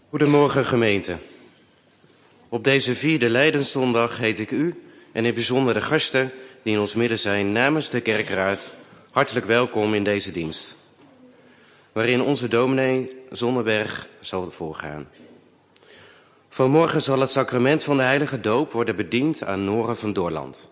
Goedemorgen gemeente. Op deze 4e Lijdenszondag heet ik u en in het bijzonder de gasten die in ons midden zijn namens de kerkraad hartelijk welkom in deze dienst, waarin onze dominee Zonneberg zal voorgaan. Vanmorgen zal het sacrament van de heilige doop worden bediend aan Nora van Doorland.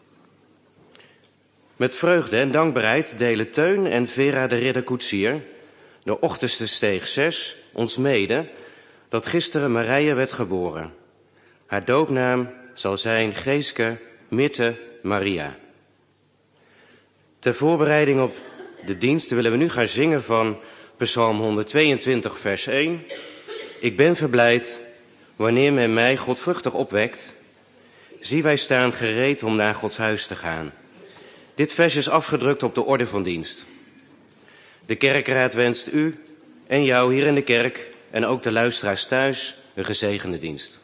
Met vreugde en dankbaarheid delen Teun en Vera de Ridder-Koetsier, de Ochterste Steeg 6, ons mede dat gisteren Marije werd geboren. Haar doopnaam zal zijn Geeske Mitte Maria. Ter voorbereiding op de dienst willen we nu gaan zingen van Psalm 122 vers 1. Ik ben verblijd wanneer men mij godvruchtig opwekt. Zie, wij staan gereed om naar Gods huis te gaan. Dit vers is afgedrukt op de orde van dienst. De kerkraad wenst u en jou hier in de kerk en ook de luisteraars thuis een gezegende dienst.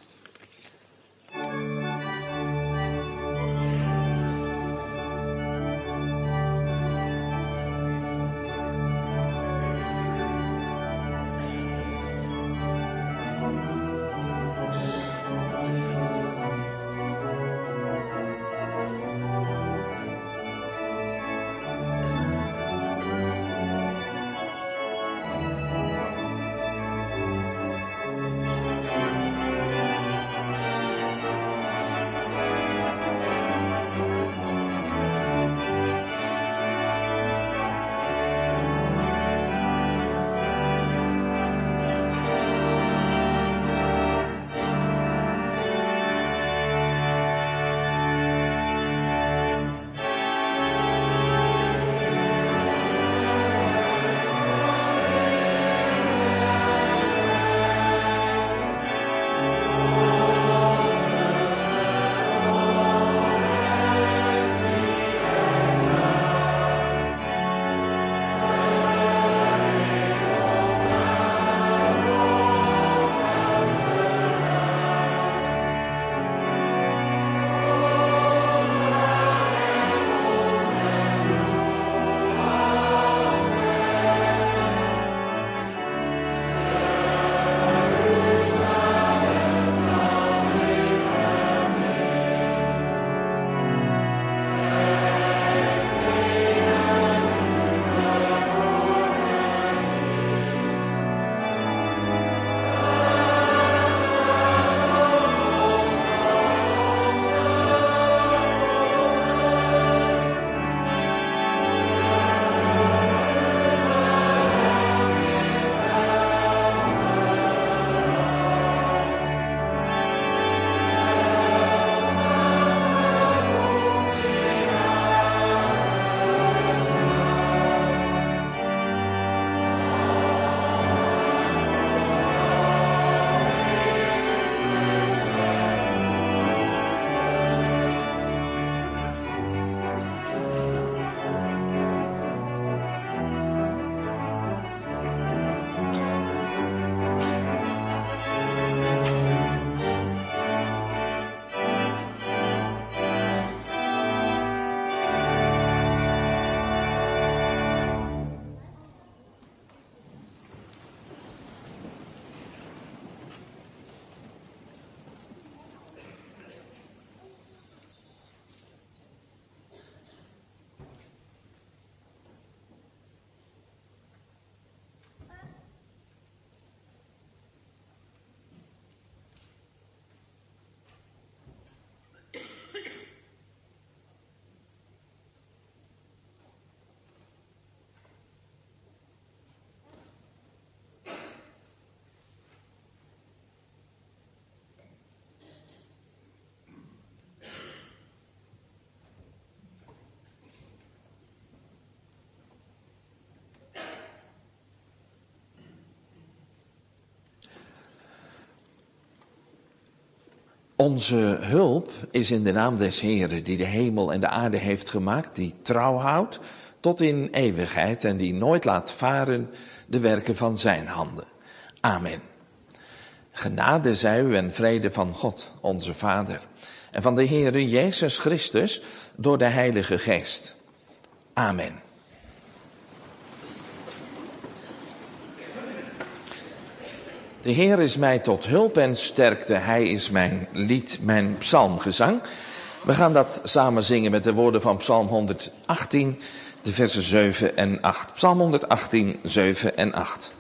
Onze hulp is in de naam des Heeren, die de hemel en de aarde heeft gemaakt, die trouw houdt tot in eeuwigheid en die nooit laat varen de werken van zijn handen. Amen. Genade zij u en vrede van God, onze Vader, en van de Heere Jezus Christus door de Heilige Geest. Amen. De Heer is mij tot hulp en sterkte. Hij is mijn lied, mijn psalmgezang. We gaan dat samen zingen met de woorden van Psalm 118, de versen 7 en 8. Psalm 118, 7 en 8.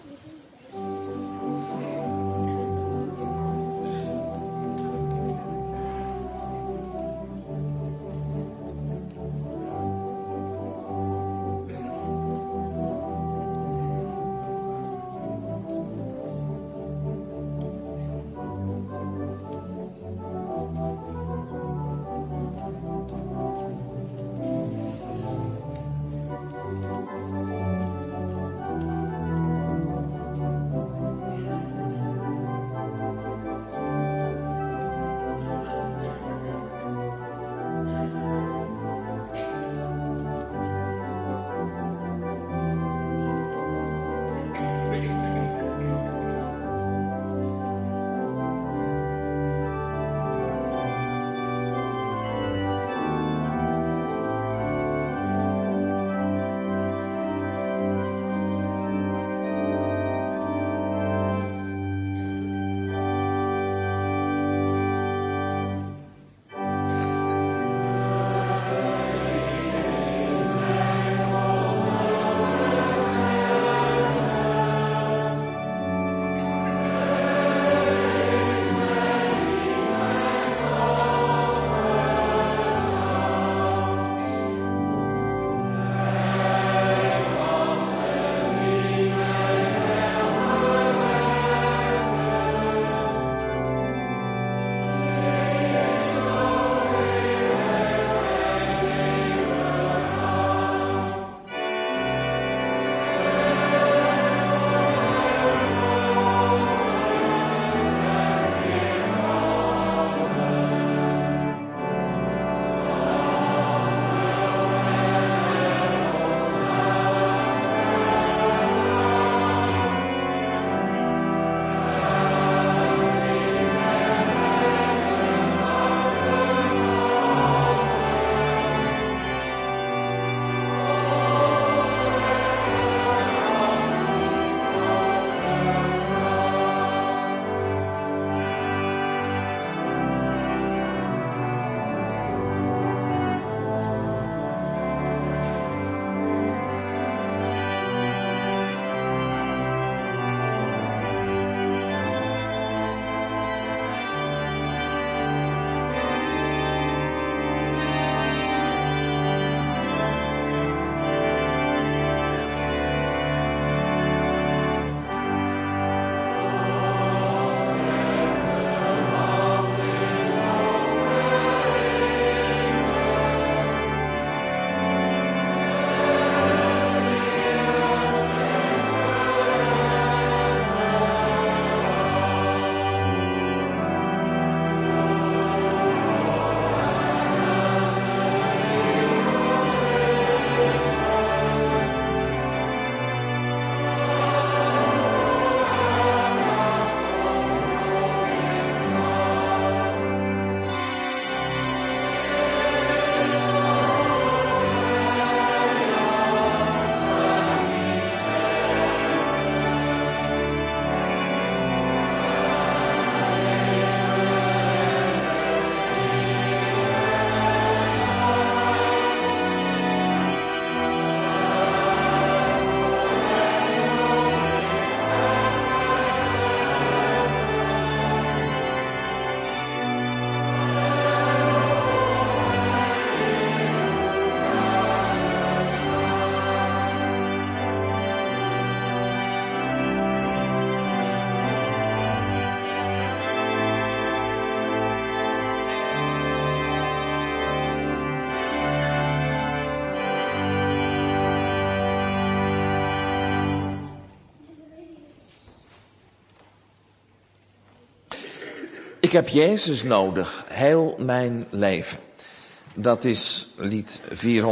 Ik heb Jezus nodig, heel mijn leven. Dat is lied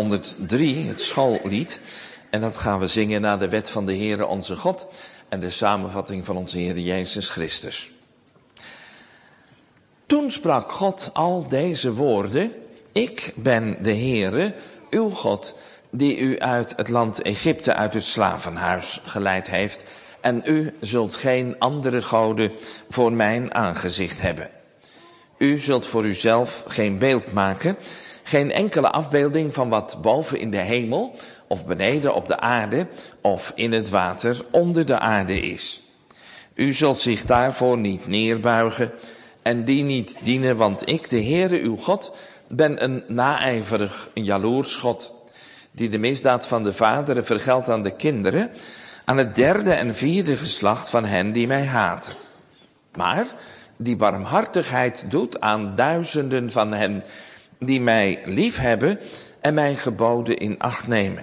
403, het schoollied. En dat gaan we zingen naar de wet van de Heere onze God en de samenvatting van onze Heer Jezus Christus. Toen sprak God al deze woorden: Ik ben de Heere, uw God, die u uit het land Egypte, uit het slavenhuis geleid heeft en u zult geen andere goden voor mijn aangezicht hebben. U zult voor uzelf geen beeld maken, geen enkele afbeelding van wat boven in de hemel of beneden op de aarde of in het water onder de aarde is. U zult zich daarvoor niet neerbuigen en die niet dienen, want ik, de Heere uw God, ben een naijverig, een jaloers God, die de misdaad van de vaderen vergeldt aan de kinderen, aan het derde en vierde geslacht van hen die mij haten. Maar die barmhartigheid doet aan duizenden van hen die mij liefhebben en mijn geboden in acht nemen.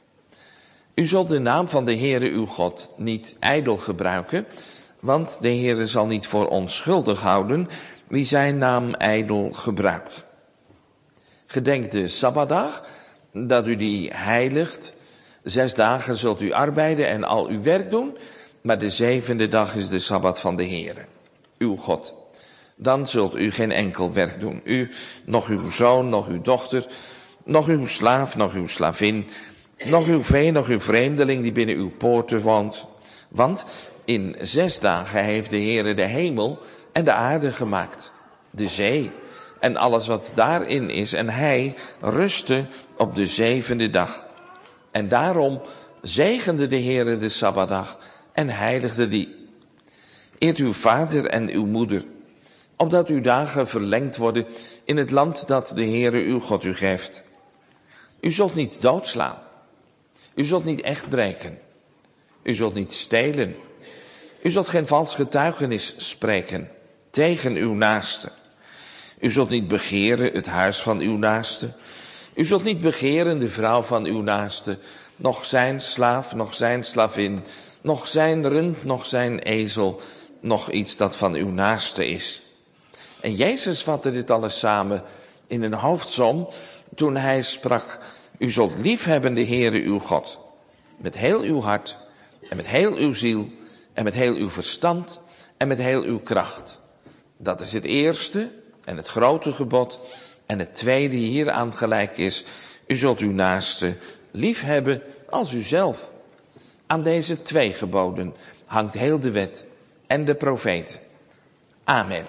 U zult de naam van de Heere uw God niet ijdel gebruiken, want de Heere zal niet voor onschuldig houden wie zijn naam ijdel gebruikt. Gedenk de Sabbatdag, dat u die heiligt. 6 dagen zult u arbeiden en al uw werk doen, maar de 7e dag is de Sabbat van de Heere, uw God. Dan zult u geen enkel werk doen. U, nog uw zoon, nog uw dochter, nog uw slaaf, nog uw slavin, nog uw vee, nog uw vreemdeling die binnen uw poorten woont. Want in 6 dagen heeft de Heere de hemel en de aarde gemaakt, de zee en alles wat daarin is. En hij rustte op de 7e dag. En daarom zegende de Heere de Sabbatdag en heiligde die. Eert uw vader en uw moeder, opdat uw dagen verlengd worden in het land dat de Heere uw God u geeft. U zult niet doodslaan. U zult niet echt breken. U zult niet stelen. U zult geen vals getuigenis spreken tegen uw naaste. U zult niet begeren het huis van uw naaste. U zult niet begeren de vrouw van uw naaste, noch zijn slaaf, noch zijn slavin, noch zijn rund, noch zijn ezel, noch iets dat van uw naaste is. En Jezus vatte dit alles samen in een hoofdsom toen hij sprak: u zult liefhebben de Heere uw God, met heel uw hart en met heel uw ziel en met heel uw verstand en met heel uw kracht. Dat is het eerste en het grote gebod. En het tweede hieraan gelijk is: u zult uw naaste liefhebben als uzelf. Aan deze 2 geboden hangt heel de wet en de profeten. Amen.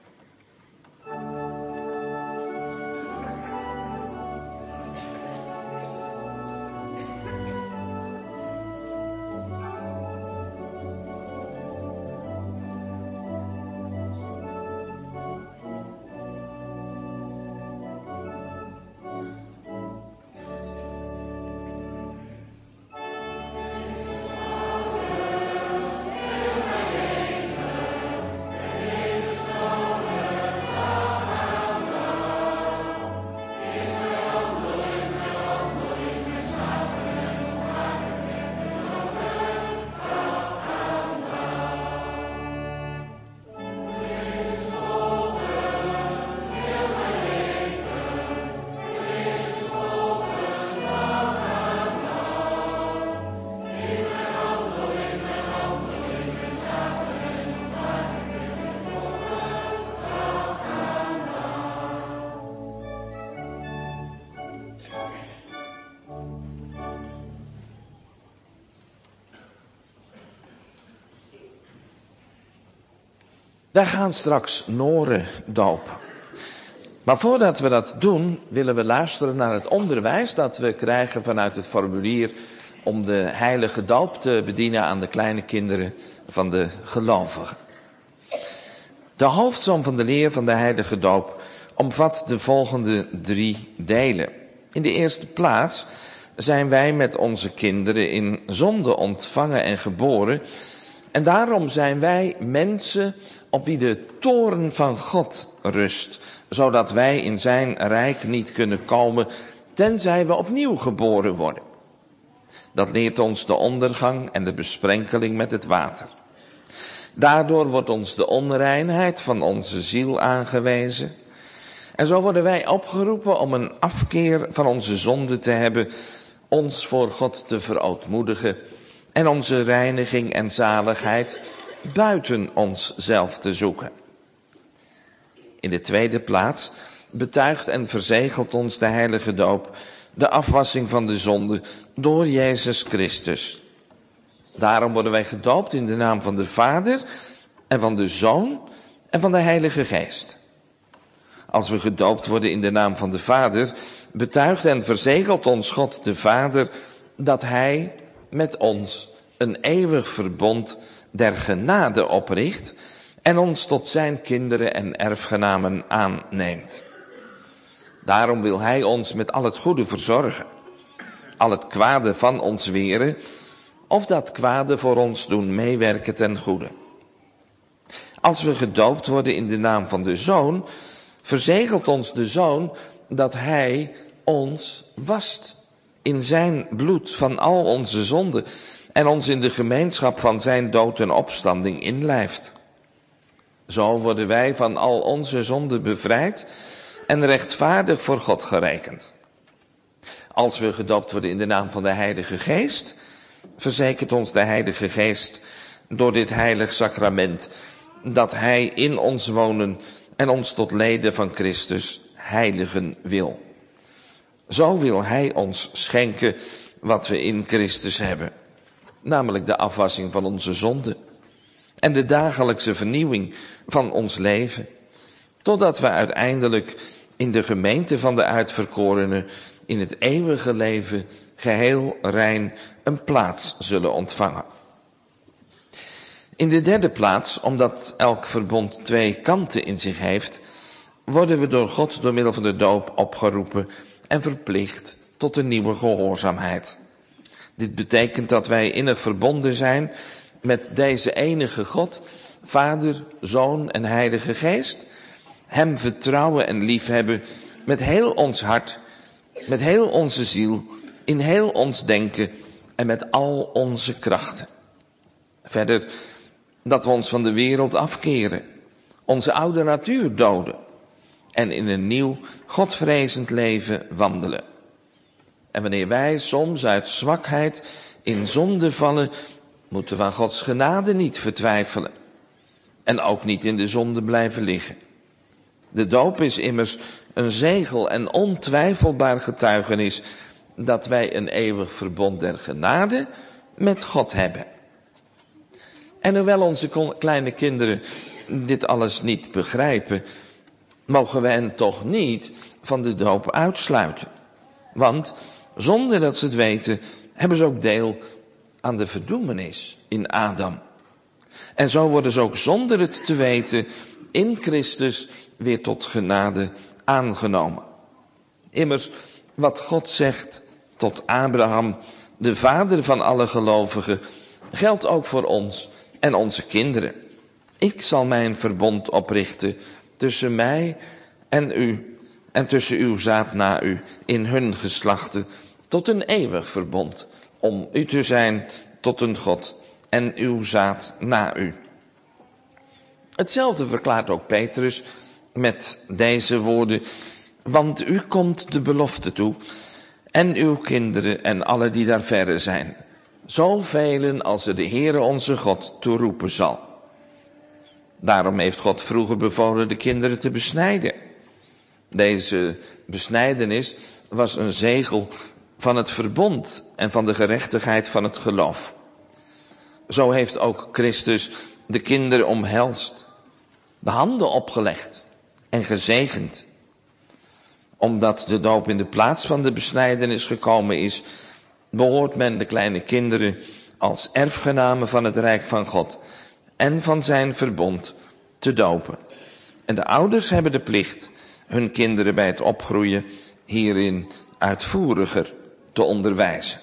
Wij gaan straks Noren dopen. Maar voordat we dat doen, willen we luisteren naar het onderwijs dat we krijgen vanuit het formulier om de heilige doop te bedienen aan de kleine kinderen van de gelovigen. De hoofdsom van de leer van de heilige doop omvat de volgende 3 delen. In de eerste plaats zijn wij met onze kinderen in zonde ontvangen en geboren. En daarom zijn wij mensen op wie de toorn van God rust, zodat wij in zijn rijk niet kunnen komen, tenzij we opnieuw geboren worden. Dat leert ons de ondergang en de besprenkeling met het water. Daardoor wordt ons de onreinheid van onze ziel aangewezen. En zo worden wij opgeroepen om een afkeer van onze zonde te hebben, ons voor God te verootmoedigen en onze reiniging en zaligheid buiten onszelf te zoeken. In de tweede plaats betuigt en verzegelt ons de heilige doop de afwassing van de zonde door Jezus Christus. Daarom worden wij gedoopt in de naam van de Vader en van de Zoon en van de Heilige Geest. Als we gedoopt worden in de naam van de Vader, betuigt en verzegelt ons God de Vader dat Hij met ons een eeuwig verbond der genade opricht en ons tot zijn kinderen en erfgenamen aanneemt. Daarom wil Hij ons met al het goede verzorgen, al het kwade van ons weren, of dat kwade voor ons doen meewerken ten goede. Als we gedoopt worden in de naam van de Zoon, verzegelt ons de Zoon dat Hij ons wast in zijn bloed van al onze zonden en ons in de gemeenschap van zijn dood en opstanding inlijft. Zo worden wij van al onze zonden bevrijd en rechtvaardig voor God gerekend. Als we gedoopt worden in de naam van de Heilige Geest, verzekert ons de Heilige Geest door dit heilig sacrament dat Hij in ons wonen en ons tot leden van Christus heiligen wil. Zo wil Hij ons schenken wat we in Christus hebben, namelijk de afwassing van onze zonden en de dagelijkse vernieuwing van ons leven, totdat we uiteindelijk in de gemeente van de uitverkorenen in het eeuwige leven geheel rein een plaats zullen ontvangen. In de derde plaats, omdat elk verbond twee kanten in zich heeft, worden we door God door middel van de doop opgeroepen en verplicht tot een nieuwe gehoorzaamheid. Dit betekent dat wij innig verbonden zijn met deze enige God, Vader, Zoon en Heilige Geest, Hem vertrouwen en liefhebben met heel ons hart, met heel onze ziel, in heel ons denken en met al onze krachten. Verder dat we ons van de wereld afkeren, onze oude natuur doden en in een nieuw, godvrezend leven wandelen. En wanneer wij soms uit zwakheid in zonde vallen, moeten we aan Gods genade niet vertwijfelen en ook niet in de zonde blijven liggen. De doop is immers een zegel en ontwijfelbaar getuigenis dat wij een eeuwig verbond der genade met God hebben. En hoewel onze kleine kinderen dit alles niet begrijpen, mogen we hen toch niet van de doop uitsluiten. Want zonder dat ze het weten, hebben ze ook deel aan de verdoemenis in Adam. En zo worden ze ook zonder het te weten in Christus weer tot genade aangenomen. Immers, wat God zegt tot Abraham, de vader van alle gelovigen, geldt ook voor ons en onze kinderen. Ik zal mijn verbond oprichten tussen mij en u en tussen uw zaad na u in hun geslachten tot een eeuwig verbond, om u te zijn tot een God en uw zaad na u. Hetzelfde verklaart ook Petrus met deze woorden, want u komt de belofte toe en uw kinderen en alle die daar verre zijn, zoveel als er de Heere onze God toe roepen zal. Daarom heeft God vroeger bevolen de kinderen te besnijden. Deze besnijdenis was een zegel van het verbond en van de gerechtigheid van het geloof. Zo heeft ook Christus de kinderen omhelst, de handen opgelegd en gezegend. Omdat de doop in de plaats van de besnijdenis gekomen is, behoort men de kleine kinderen als erfgenamen van het Rijk van God en van zijn verbond te dopen. En de ouders hebben de plicht hun kinderen bij het opgroeien hierin uitvoeriger te onderwijzen.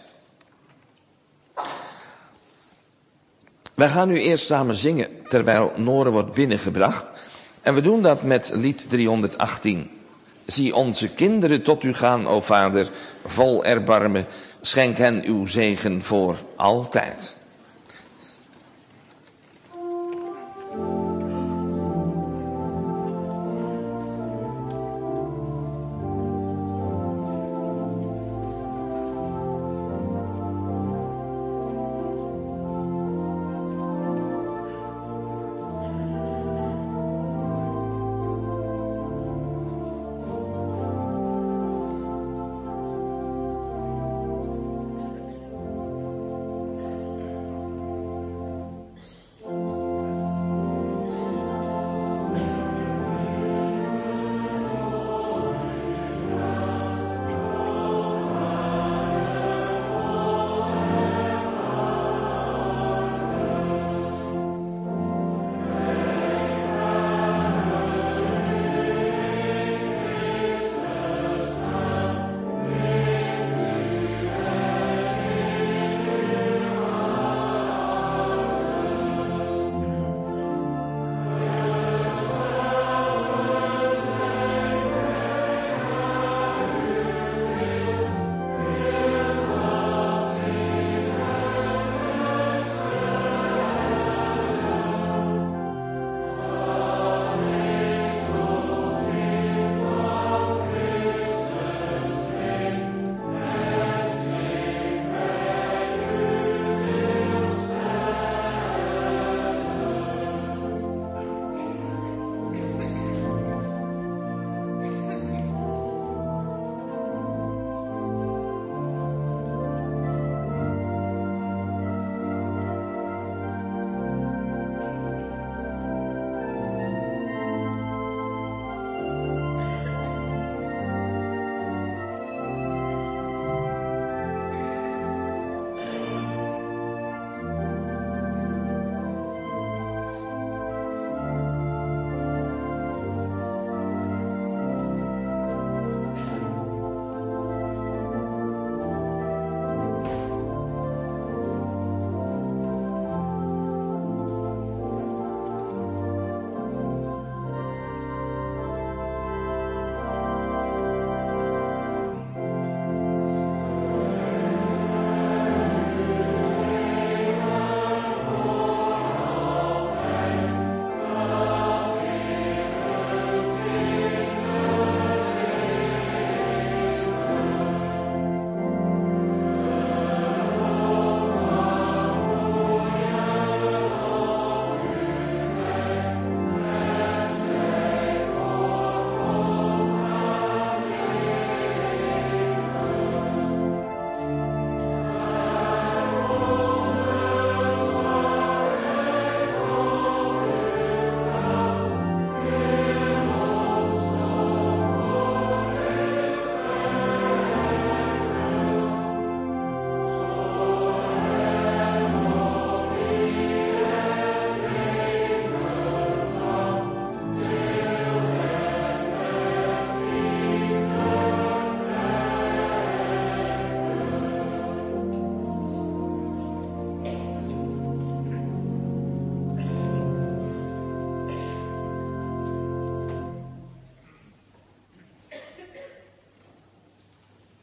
Wij gaan nu eerst samen zingen terwijl Noren wordt binnengebracht. En we doen dat met lied 318. Zie onze kinderen tot u gaan, o Vader, vol erbarmen. Schenk hen uw zegen voor altijd.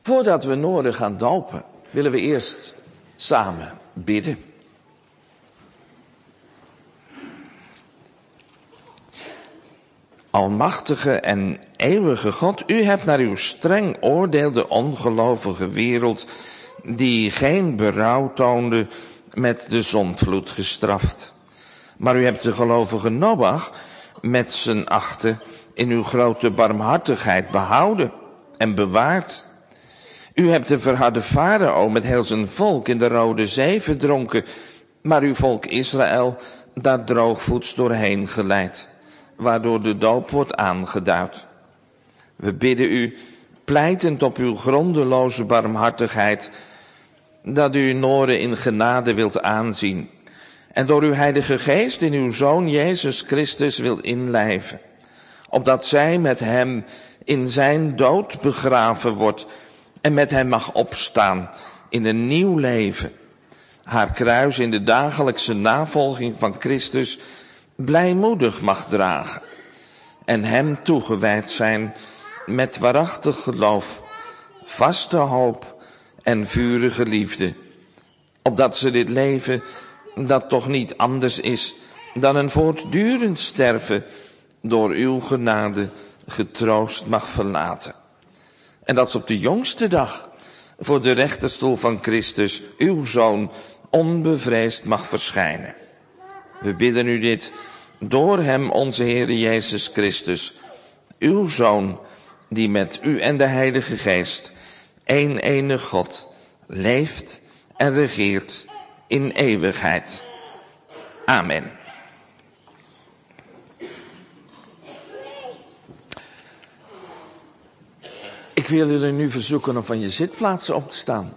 Voordat we Noorden gaan dopen, willen we eerst samen bidden. Almachtige en eeuwige God, u hebt naar uw streng oordeel de ongelovige wereld, die geen berouw toonde, met de zondvloed gestraft. Maar u hebt de gelovige Noach met z'n achten in uw grote barmhartigheid behouden en bewaard. U hebt de verharde Farao met heel zijn volk in de Rode Zee verdronken, maar uw volk Israël daar droogvoets doorheen geleid, waardoor de doop wordt aangeduid. We bidden u, pleitend op uw grondeloze barmhartigheid, dat u Noorden in genade wilt aanzien en door uw Heilige Geest in uw Zoon Jezus Christus wilt inlijven, opdat zij met hem in zijn dood begraven wordt en met hem mag opstaan in een nieuw leven, haar kruis in de dagelijkse navolging van Christus blijmoedig mag dragen en hem toegewijd zijn met waarachtig geloof, vaste hoop en vurige liefde, opdat ze dit leven, dat toch niet anders is dan een voortdurend sterven, door uw genade getroost mag verlaten. En dat ze op de jongste dag voor de rechterstoel van Christus, uw Zoon, onbevreesd mag verschijnen. We bidden u dit door hem, onze Heere Jezus Christus, uw Zoon, die met u en de Heilige Geest, één enig God, leeft en regeert in eeuwigheid. Amen. Ik wil jullie nu verzoeken om van je zitplaatsen op te staan.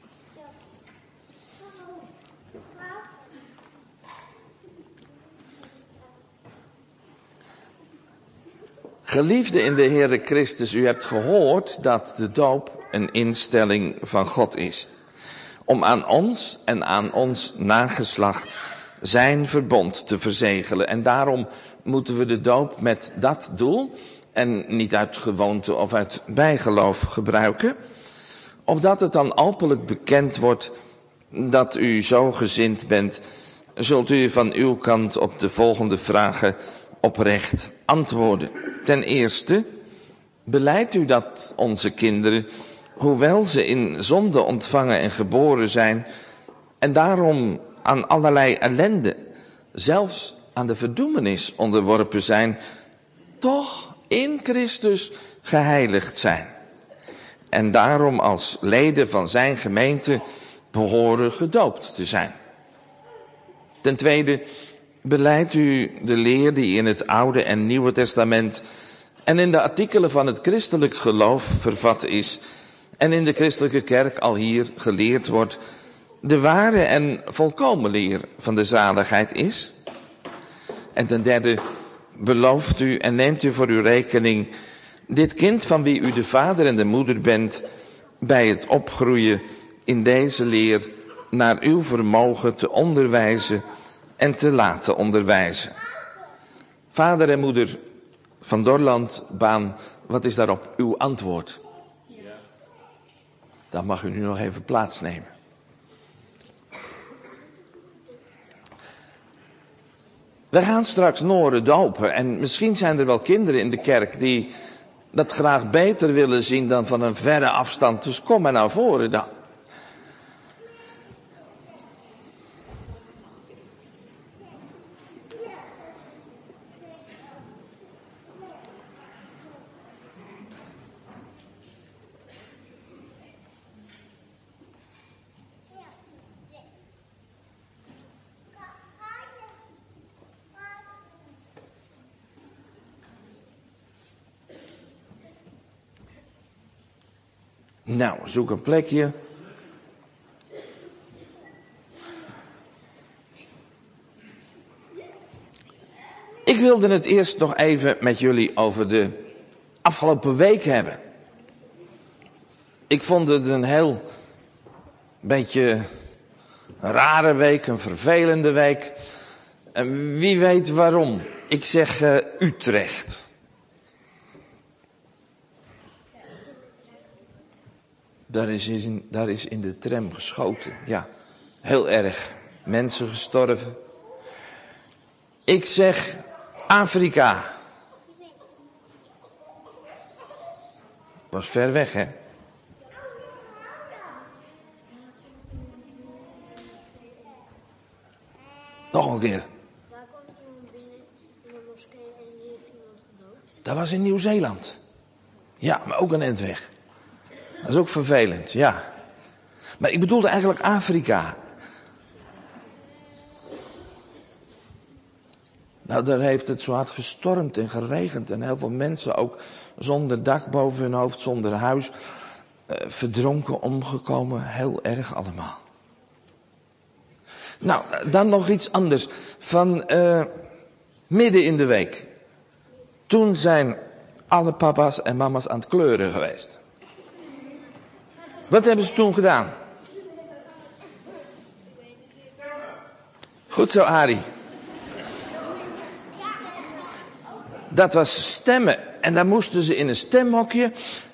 Geliefden in de Heere Christus, u hebt gehoord dat de doop een instelling van God is, om aan ons en aan ons nageslacht zijn verbond te verzegelen. En daarom moeten we de doop met dat doel en niet uit gewoonte of uit bijgeloof gebruiken, opdat het dan openlijk bekend wordt dat u zo gezind bent, zult u van uw kant op de volgende vragen oprecht antwoorden. Ten eerste, belijdt u dat onze kinderen, hoewel ze in zonde ontvangen en geboren zijn, en daarom aan allerlei ellende, zelfs aan de verdoemenis onderworpen zijn, toch in Christus geheiligd zijn. En daarom als leden van zijn gemeente behoren gedoopt te zijn. Ten tweede, belijdt u de leer die in het Oude en Nieuwe Testament en in de artikelen van het christelijk geloof vervat is en in de christelijke kerk al hier geleerd wordt, de ware en volkomen leer van de zaligheid is? En ten derde, belooft u en neemt u voor uw rekening dit kind van wie u de vader en de moeder bent, bij het opgroeien in deze leer naar uw vermogen te onderwijzen en te laten onderwijzen. Vader en moeder van Dorland, Baan, wat is daarop uw antwoord? Ja. Dan mag u nu nog even plaatsnemen. We gaan straks Noren dopen en misschien zijn er wel kinderen in de kerk die dat graag beter willen zien dan van een verre afstand. Dus kom maar naar voren dan. Nou, zoek een plekje. Ik wilde het eerst nog even met jullie over de afgelopen week hebben. Ik vond het een heel beetje rare week, een vervelende week. En wie weet waarom. Ik zeg Utrecht. Daar is in de tram geschoten. Ja, heel erg. Mensen gestorven. Ik zeg Afrika. Was ver weg, hè? Nog een keer. Waar kwam iemand binnen in de moskee en die heeft iemand gedood? Dat was in Nieuw-Zeeland. Ja, maar ook een endweg. Dat is ook vervelend, ja. Maar ik bedoelde eigenlijk Afrika. Nou, daar heeft het zo hard gestormd en geregend. En heel veel mensen ook zonder dak boven hun hoofd, zonder huis. Verdronken, omgekomen, heel erg allemaal. Nou, dan nog iets anders. Van midden in de week. Toen zijn alle papa's en mama's aan het kleuren geweest. Wat hebben ze toen gedaan? Goed zo, Arie. Dat was stemmen. En dan moesten ze in een stemhokje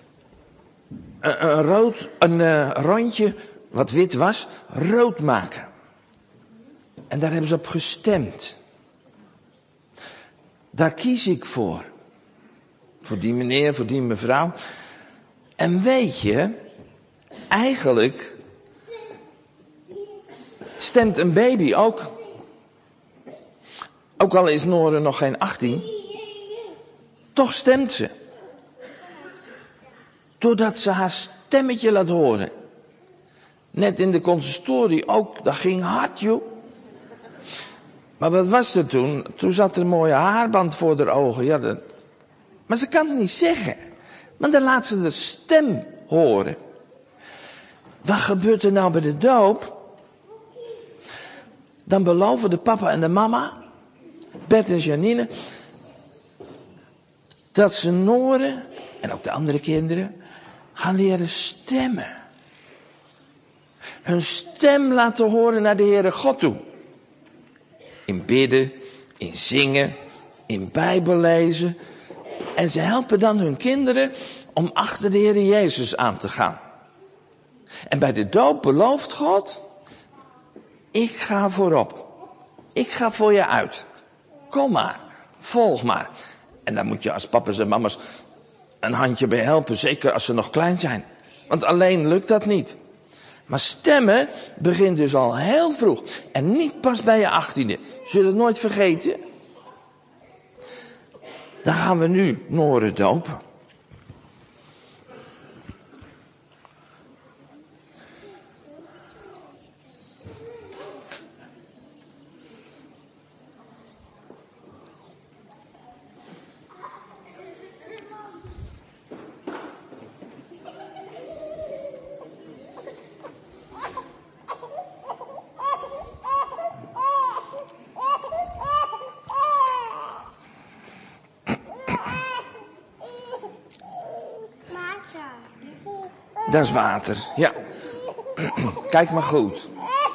een rondje, wat wit was, rood maken. En daar hebben ze op gestemd. Daar kies ik voor. Voor die meneer, voor die mevrouw. En weet je, eigenlijk stemt een baby ook. Ook al is Noore nog geen 18. Toch stemt ze. Doordat ze haar stemmetje laat horen. Net in de consistorie ook, dat ging hard, joh. Maar wat was er toen? Toen zat er een mooie haarband voor haar ogen. Ja, maar ze kan het niet zeggen. Maar dan laat ze de stem horen. Wat gebeurt er nou bij de doop? Dan beloven de papa en de mama, Bert en Janine, dat ze Noore, en ook de andere kinderen, gaan leren stemmen. Hun stem laten horen naar de Heere God toe. In bidden, in zingen, in Bijbel lezen. En ze helpen dan hun kinderen om achter de Heere Jezus aan te gaan. En bij de doop belooft God, ik ga voorop. Ik ga voor je uit. Kom maar, volg maar. En daar moet je als papa's en mama's een handje bij helpen. Zeker als ze nog klein zijn. Want alleen lukt dat niet. Maar stemmen begint dus al heel vroeg. En niet pas bij je 18e. Zul je het nooit vergeten? Dan gaan we nu Noore dopen. Dat is water, ja. Kijk maar goed.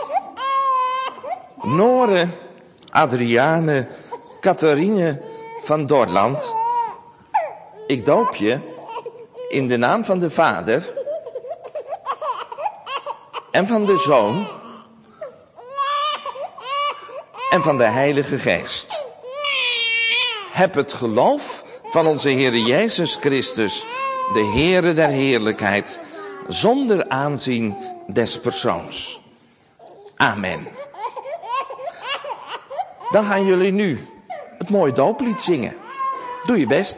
Noore, Adriane, Catharine van Dorland. Ik doop je in de naam van de Vader en van de Zoon en van de Heilige Geest. Heb het geloof van onze Heer Jezus Christus, de Heere der heerlijkheid, zonder aanzien des persoons. Amen. Dan gaan jullie nu het mooie dooplied zingen. Doe je best.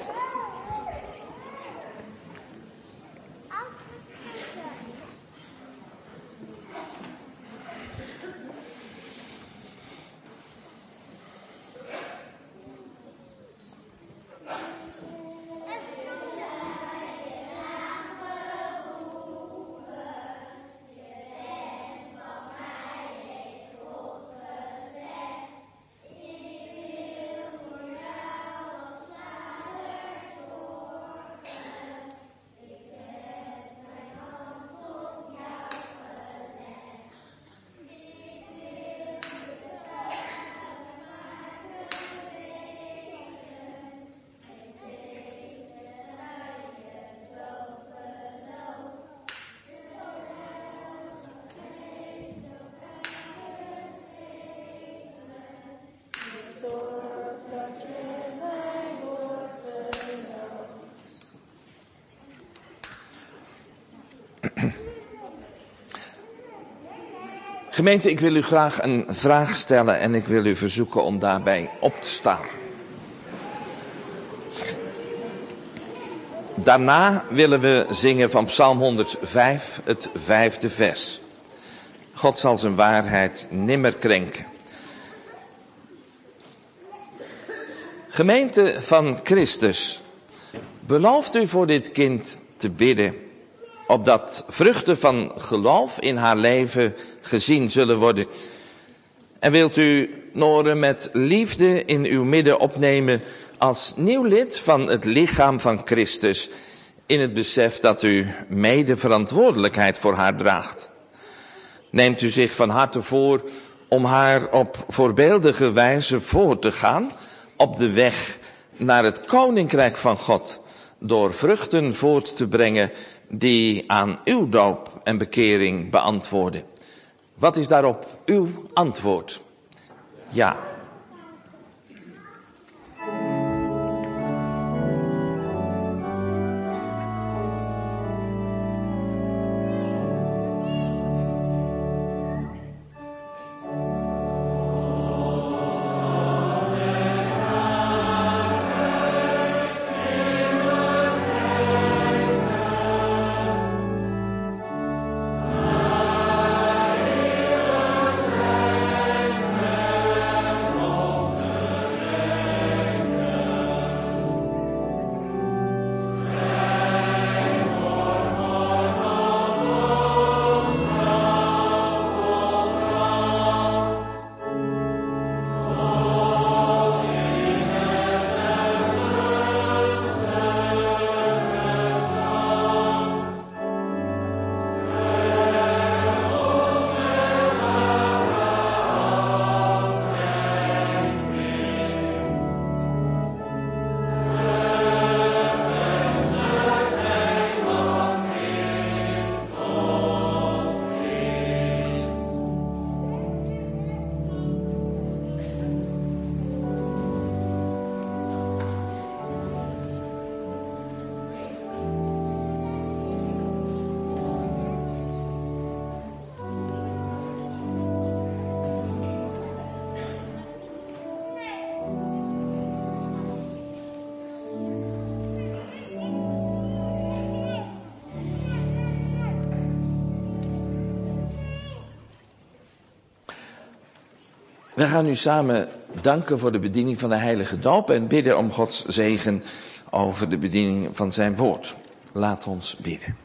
Gemeente, ik wil u graag een vraag stellen en ik wil u verzoeken om daarbij op te staan. Daarna willen we zingen van Psalm 105, het 5e vers. God zal zijn waarheid nimmer krenken. Gemeente van Christus, belooft u voor dit kind te bidden, opdat vruchten van geloof in haar leven gezien zullen worden. En wilt u Noren met liefde in uw midden opnemen als nieuw lid van het lichaam van Christus, in het besef dat u mede verantwoordelijkheid voor haar draagt. Neemt u zich van harte voor om haar op voorbeeldige wijze voor te gaan op de weg naar het koninkrijk van God, door vruchten voort te brengen die aan uw doop en bekering beantwoorden. Wat is daarop uw antwoord? Ja. We gaan nu samen danken voor de bediening van de heilige doop en bidden om Gods zegen over de bediening van zijn woord. Laat ons bidden.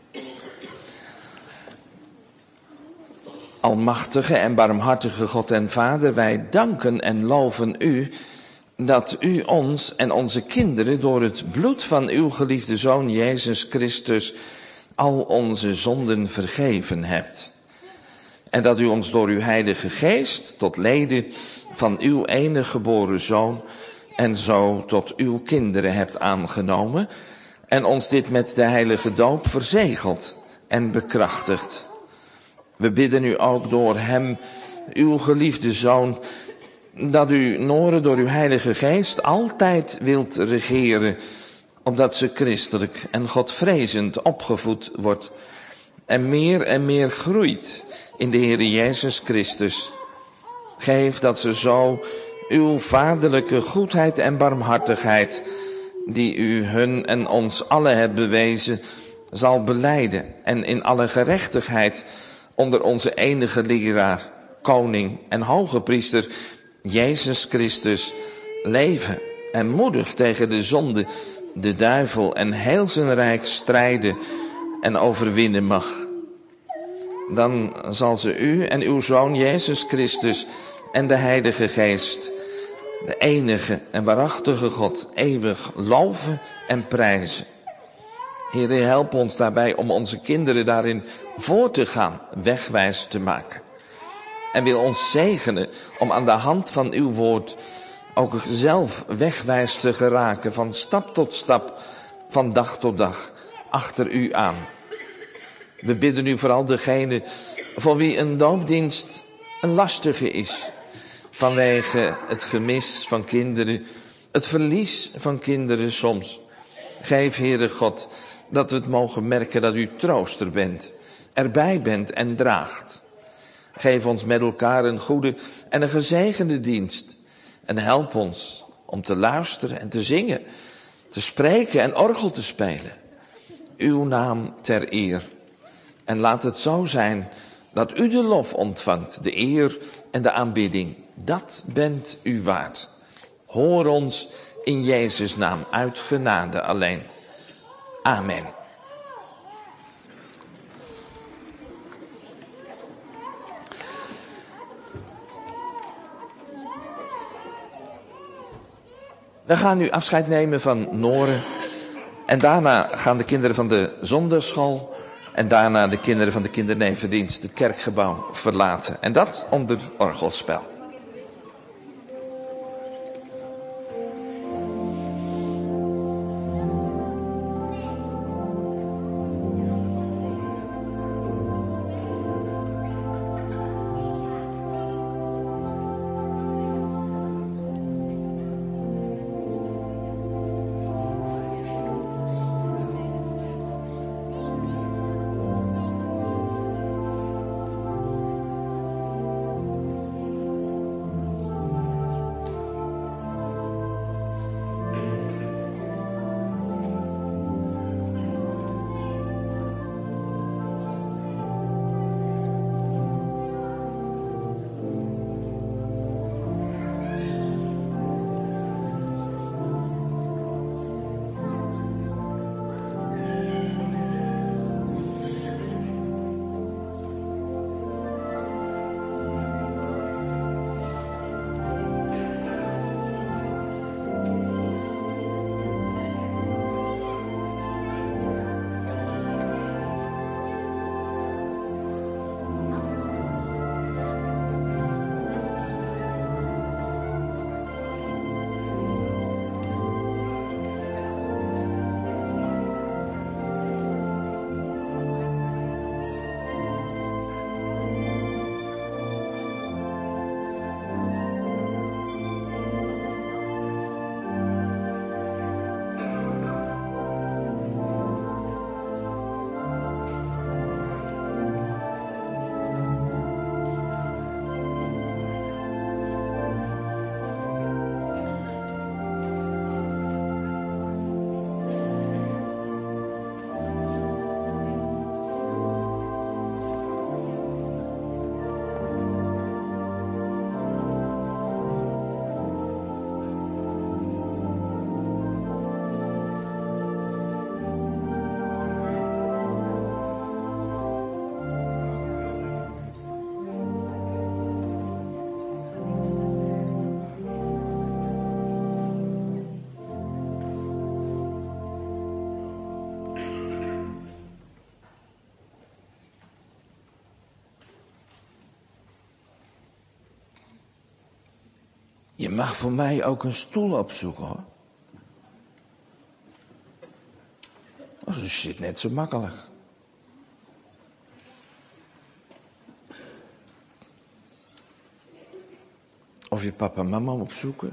Almachtige en barmhartige God en Vader, wij danken en loven u dat u ons en onze kinderen door het bloed van uw geliefde Zoon Jezus Christus al onze zonden vergeven hebt. En dat u ons door uw heilige geest tot leden van uw enige geboren Zoon en zo tot uw kinderen hebt aangenomen en ons dit met de heilige doop verzegeld en bekrachtigt. We bidden u ook door hem, uw geliefde Zoon, dat u Noren door uw heilige geest altijd wilt regeren, opdat ze christelijk en godvrezend opgevoed wordt en meer groeit in de Heer Jezus Christus. Geef dat ze zo uw vaderlijke goedheid en barmhartigheid, die u hun en ons allen hebt bewezen, zal belijden en in alle gerechtigheid onder onze enige leraar, koning en hoge priester, Jezus Christus, leven en moedig tegen de zonde, de duivel en heel zijn rijk strijden en overwinnen mag. Dan zal ze u en uw Zoon Jezus Christus en de Heilige Geest, de enige en waarachtige God, eeuwig loven en prijzen. Heer, help ons daarbij om onze kinderen daarin voor te gaan, wegwijs te maken. En wil ons zegenen om aan de hand van uw woord ook zelf wegwijs te geraken, van stap tot stap, van dag tot dag, achter u aan. We bidden u vooral degene voor wie een doopdienst een lastige is, vanwege het gemis van kinderen, het verlies van kinderen soms. Geef, Heere God, dat we het mogen merken dat u trooster bent, erbij bent en draagt. Geef ons met elkaar een goede en een gezegende dienst. En help ons om te luisteren en te zingen, te spreken en orgel te spelen. Uw naam ter eer. En laat het zo zijn dat u de lof ontvangt, de eer en de aanbidding. Dat bent u waard. Hoor ons in Jezus' naam, uit genade alleen. Amen. We gaan nu afscheid nemen van Noren. En daarna gaan de kinderen van de zondagschool en daarna de kinderen van de kindernevendienst het kerkgebouw verlaten. En dat onder orgelspel. Je mag voor mij ook een stoel opzoeken, hoor. Oh, dat zit net zo makkelijk. Of je papa en mama opzoeken.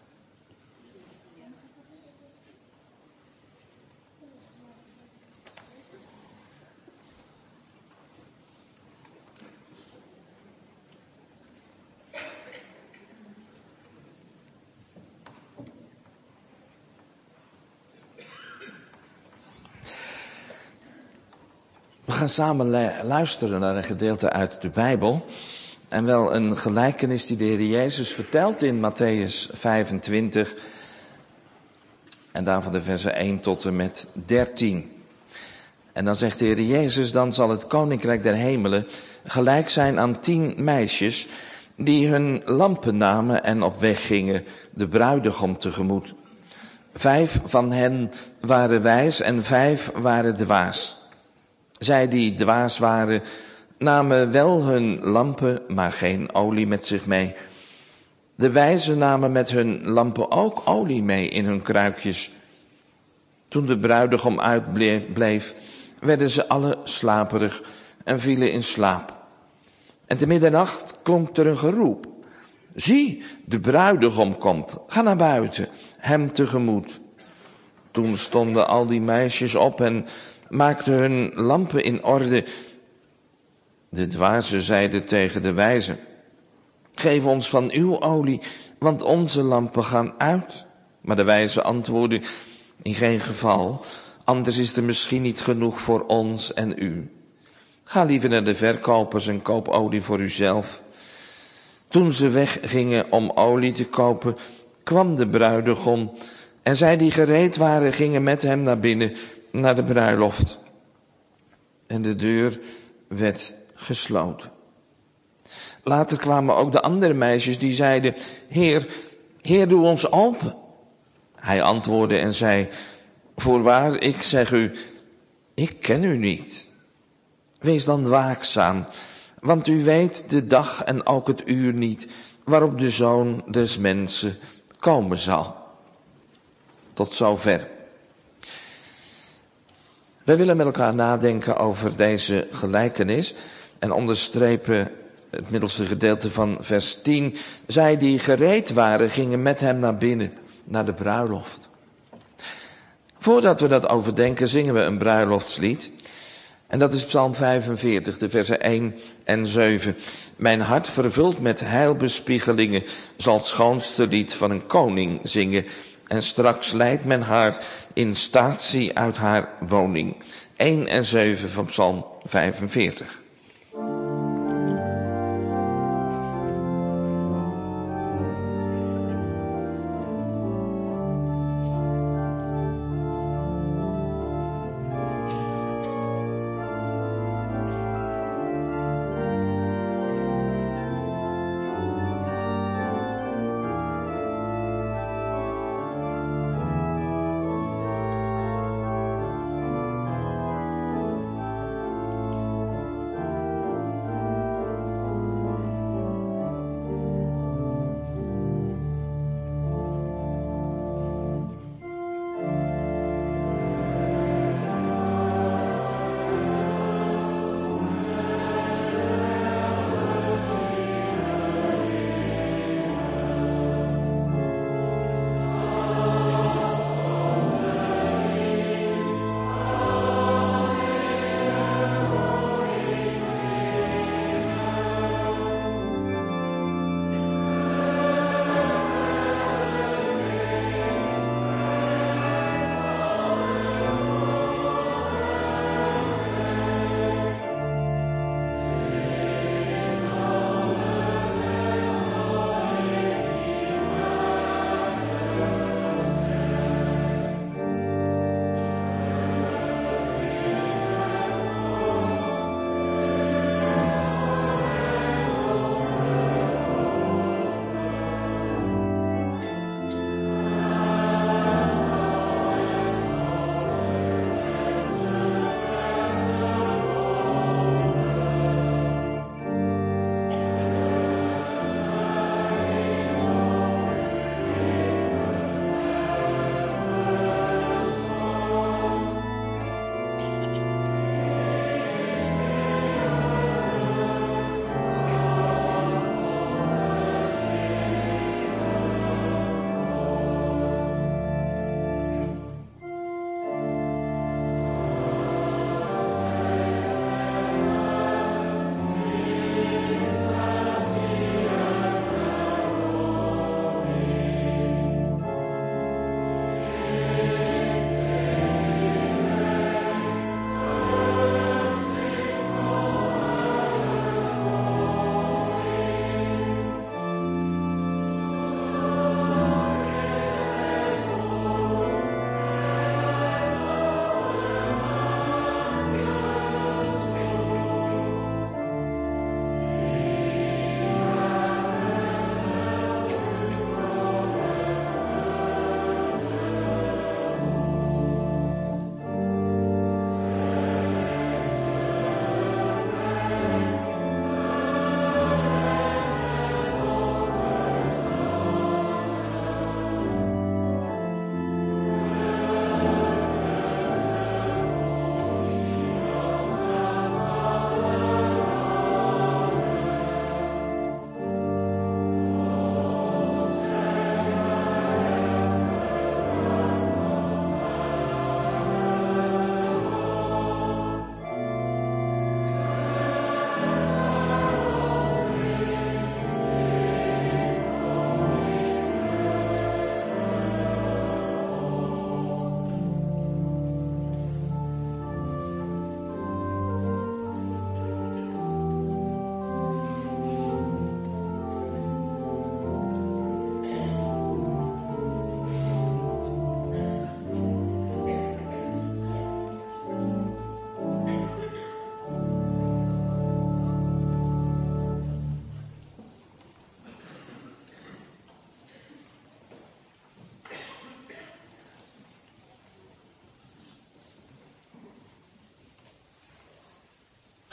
We gaan samen luisteren naar een gedeelte uit de Bijbel. En wel een gelijkenis die de Heer Jezus vertelt in Mattheüs 25. En daarvan de versen 1 tot en met 13. En dan zegt de Heer Jezus, dan zal het koninkrijk der hemelen gelijk zijn aan 10 meisjes die hun lampen namen en op weg gingen de bruidegom tegemoet. 5 van hen waren wijs en 5 waren dwaas. Zij die dwaas waren, namen wel hun lampen, maar geen olie met zich mee. De wijzen namen met hun lampen ook olie mee in hun kruikjes. Toen de bruidegom uitbleef, werden ze alle slaperig en vielen in slaap. En te middernacht klonk er een geroep. Zie, de bruidegom komt, ga naar buiten, hem tegemoet. Toen stonden al die meisjes op en maakten hun lampen in orde. De dwazen zeiden tegen de wijzen: geef ons van uw olie, want onze lampen gaan uit. Maar de wijzen antwoordden: in geen geval, anders is er misschien niet genoeg voor ons en u. Ga liever naar de verkopers en koop olie voor uzelf. Toen ze weggingen om olie te kopen, kwam de bruidegom, en zij die gereed waren gingen met hem naar binnen, naar de bruiloft. En de deur werd gesloten. Later kwamen ook de andere meisjes die zeiden: Heer, doe ons open. Hij antwoordde en zei: voorwaar, ik zeg u, ik ken u niet. Wees dan waakzaam, want u weet de dag en ook het uur niet waarop de Zoon des Mensen komen zal. Tot zover. Wij willen met elkaar nadenken over deze gelijkenis en onderstrepen het middelste gedeelte van vers 10. Zij die gereed waren, gingen met hem naar binnen, naar de bruiloft. Voordat we dat overdenken, zingen we een bruiloftslied. En dat is Psalm 45, de versen 1 en 7. Mijn hart vervuld met heilbespiegelingen zal het schoonste lied van een koning zingen. En straks leidt men haar in statie uit haar woning. 1 en 7 van Psalm 45.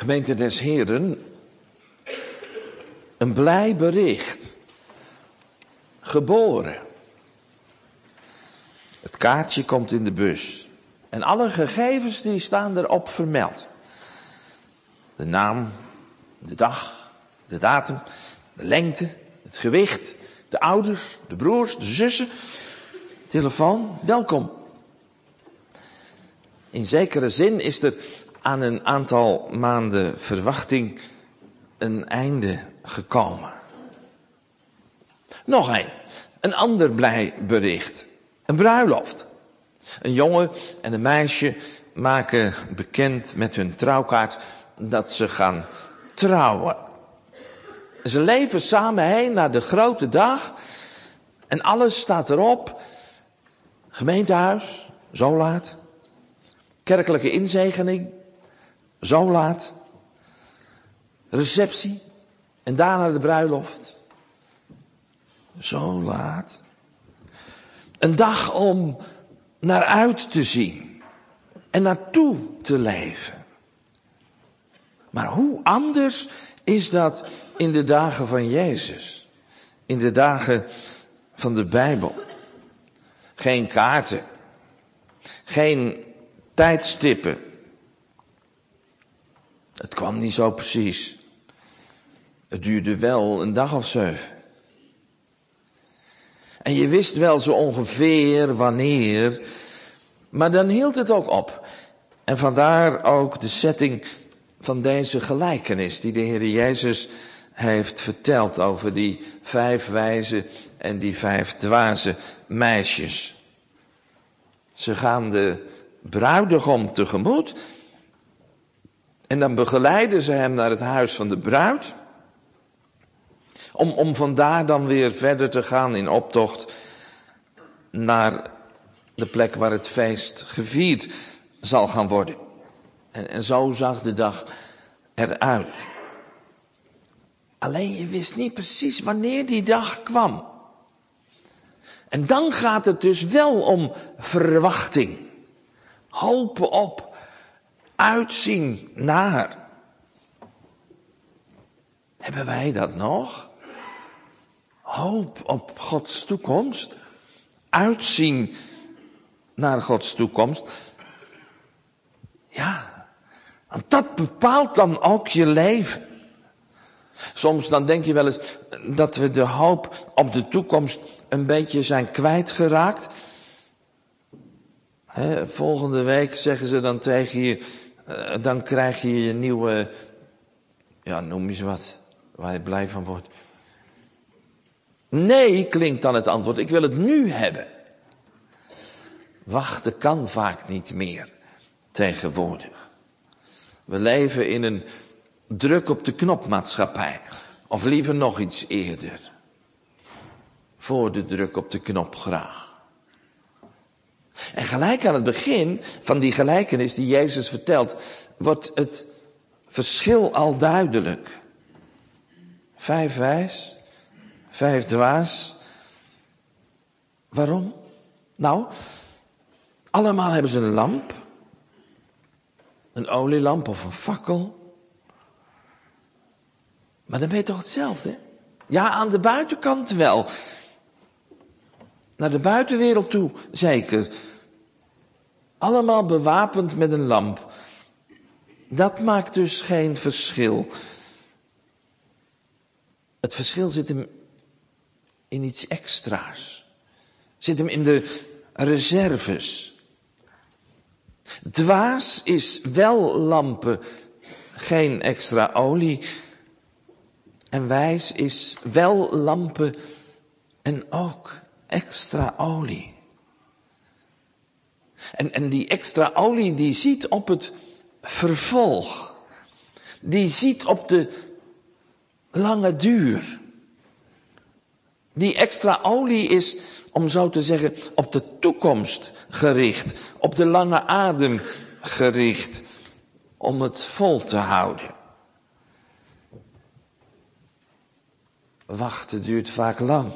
Gemeente des Heren, een blij bericht. Geboren. Het kaartje komt in de bus. En alle gegevens die staan erop vermeld. De naam, de dag, de datum, de lengte, het gewicht, de ouders, de broers, de zussen. Telefoon, welkom. In zekere zin is er aan een aantal maanden verwachting een einde gekomen. Nog een ander blij bericht. Een bruiloft. Een jongen en een meisje maken bekend met hun trouwkaart dat ze gaan trouwen. Ze leven samen heen naar de grote dag en alles staat erop. Gemeentehuis, zo laat. Kerkelijke inzegening, zo laat. Receptie en daarna de bruiloft. Zo laat. Een dag om naar uit te zien en naartoe te leven. Maar hoe anders is dat in de dagen van Jezus? In de dagen van de Bijbel. Geen kaarten. Geen tijdstippen. Het kwam niet zo precies. Het duurde wel een dag of 7. En je wist wel zo ongeveer wanneer, maar dan hield het ook op. En vandaar ook de setting van deze gelijkenis die de Heer Jezus heeft verteld over die 5 wijze en die 5 dwaze meisjes. Ze gaan de bruidegom tegemoet en dan begeleiden ze hem naar het huis van de bruid. Om vandaar dan weer verder te gaan in optocht naar de plek waar het feest gevierd zal gaan worden. En zo zag de dag eruit. Alleen je wist niet precies wanneer die dag kwam. En dan gaat het dus wel om verwachting. Hopen op, uitzien naar. Hebben wij dat nog? Hoop op Gods toekomst. Uitzien naar Gods toekomst. Ja, want dat bepaalt dan ook je leven. Soms dan denk je wel eens dat we de hoop op de toekomst een beetje zijn kwijtgeraakt. Volgende week zeggen ze dan tegen je, dan krijg je je nieuwe, ja noem eens wat, waar je blij van wordt. Nee, klinkt dan het antwoord, ik wil het nu hebben. Wachten kan vaak niet meer tegenwoordig. We leven in een druk op de knop maatschappij. Of liever nog iets eerder. Voor de druk op de knop graag. En gelijk aan het begin van die gelijkenis die Jezus vertelt, wordt het verschil al duidelijk. 5 wijs, 5 dwaas. Waarom? Nou, allemaal hebben ze een lamp. Een olielamp of een fakkel. Maar dan ben je toch hetzelfde? Ja, aan de buitenkant wel. Naar de buitenwereld toe, zeker. Allemaal bewapend met een lamp. Dat maakt dus geen verschil. Het verschil zit hem in iets extra's. Zit hem in de reserves. Dwaas is wel lampen, geen extra olie. En wijs is wel lampen en ook extra olie. En die extra olie die ziet op het vervolg. Die ziet op de lange duur. Die extra olie is, om zo te zeggen, op de toekomst gericht. Op de lange adem gericht. Om het vol te houden. Wachten duurt vaak lang.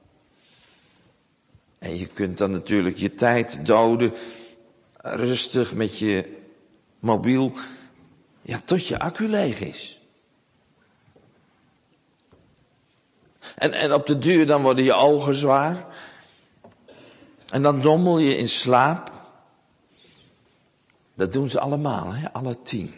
En je kunt dan natuurlijk je tijd doden. Rustig met je mobiel Ja, tot je accu leeg is. En op de duur dan worden je ogen zwaar. En dan dommel je in slaap. Dat doen ze allemaal, hè? Alle 10.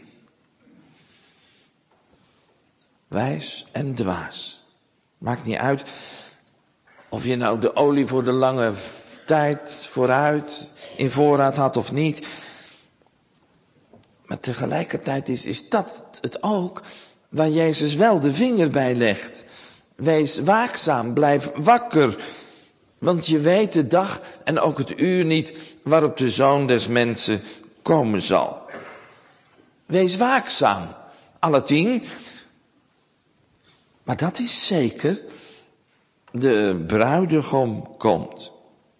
Wijs en dwaas. Maakt niet uit of je nou de olie voor de lange tijd vooruit in voorraad had of niet. Maar tegelijkertijd is dat het ook waar Jezus wel de vinger bij legt. Wees waakzaam, blijf wakker. Want je weet de dag en ook het uur niet waarop de Zoon des Mensen komen zal. Wees waakzaam, alle 10. Maar dat is zeker, de bruidegom komt.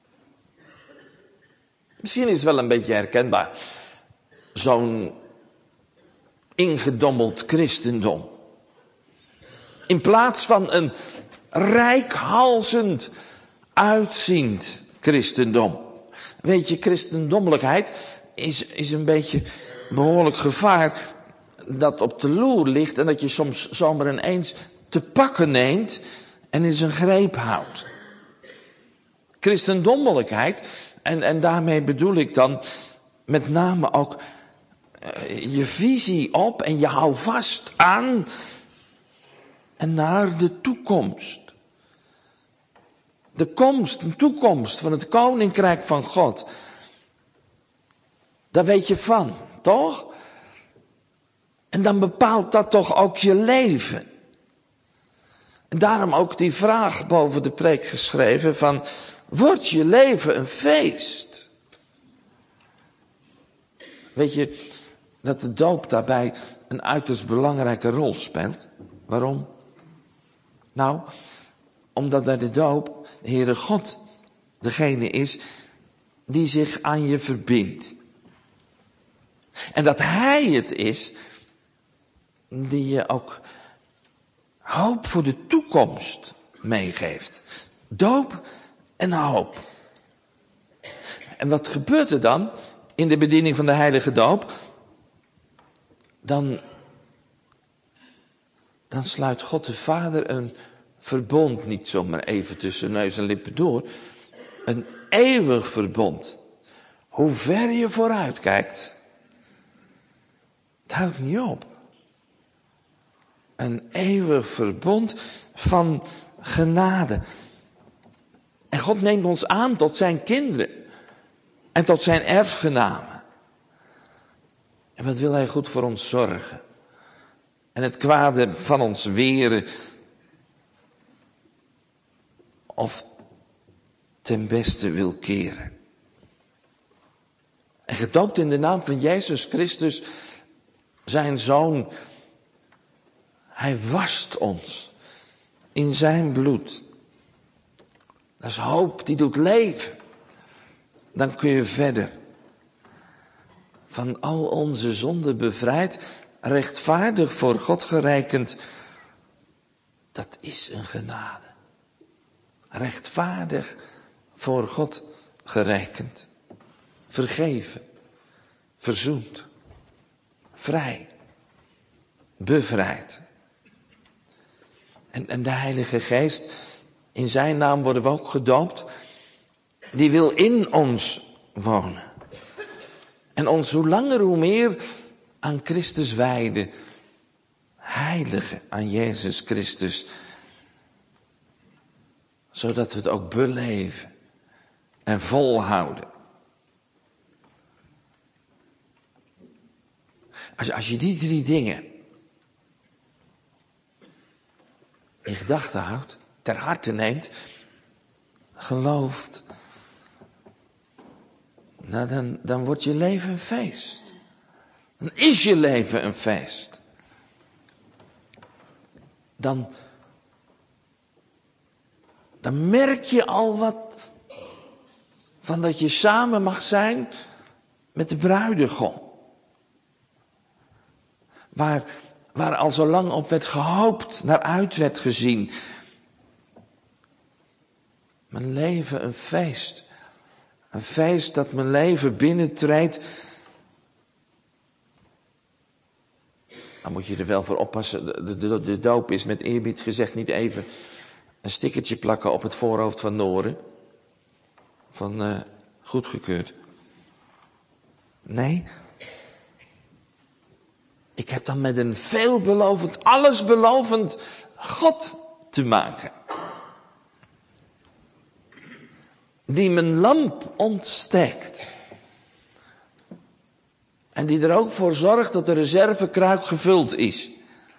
Misschien is het wel een beetje herkenbaar. Zo'n ingedommeld christendom. In plaats van een reikhalzend, uitziend christendom. Weet je, christendommelijkheid is een beetje behoorlijk gevaar dat op de loer ligt en dat je soms zomaar ineens te pakken neemt en in zijn greep houdt. Christendommelijkheid, en daarmee bedoel ik dan met name ook je visie op en je hou vast aan en naar de toekomst. De toekomst van het koninkrijk van God. Daar weet je van, toch? En dan bepaalt dat toch ook je leven. En daarom ook die vraag boven de preek geschreven van, wordt je leven een feest? Weet je dat de doop daarbij een uiterst belangrijke rol speelt? Waarom? Nou, omdat bij de doop de Heere God degene is die zich aan je verbindt. En dat Hij het is die je ook hoop voor de toekomst meegeeft. Doop en hoop. En wat gebeurt er dan in de bediening van de heilige doop? Dan sluit God de Vader een verbond, niet zomaar even tussen neus en lippen door. Een eeuwig verbond. Hoe ver je vooruit kijkt, het houdt niet op. Een eeuwig verbond van genade. En God neemt ons aan tot zijn kinderen. En tot zijn erfgenamen. En wat wil hij goed voor ons zorgen. En het kwade van ons weren. Of ten beste wil keren. En gedoopt in de naam van Jezus Christus, zijn Zoon. Hij wast ons in zijn bloed. Dat is hoop, die doet leven. Dan kun je verder. Van al onze zonden bevrijd, rechtvaardig voor God gerekend. Dat is een genade. Rechtvaardig voor God gerekend. Vergeven. Verzoend. Vrij. Bevrijd. En de Heilige Geest, in zijn naam worden we ook gedoopt. Die wil in ons wonen. En ons hoe langer hoe meer aan Christus wijden. Heiligen aan Jezus Christus. Zodat we het ook beleven. En volhouden. Als je die 3 dingen in gedachten houdt, ter harte neemt, gelooft, nou dan wordt je leven een feest. Dan is je leven een feest. Dan merk je al wat van dat je samen mag zijn met de bruidegom. Waar al zo lang op werd gehoopt, naar uit werd gezien. Mijn leven een feest. Een feest dat mijn leven binnentreedt. Dan moet je er wel voor oppassen. De doop is met eerbied gezegd niet even een stickertje plakken op het voorhoofd van Noren. Van goedgekeurd. Nee. Ik heb dan met een veelbelovend, allesbelovend God te maken. Die mijn lamp ontsteekt. En die er ook voor zorgt dat de reservekruik gevuld is.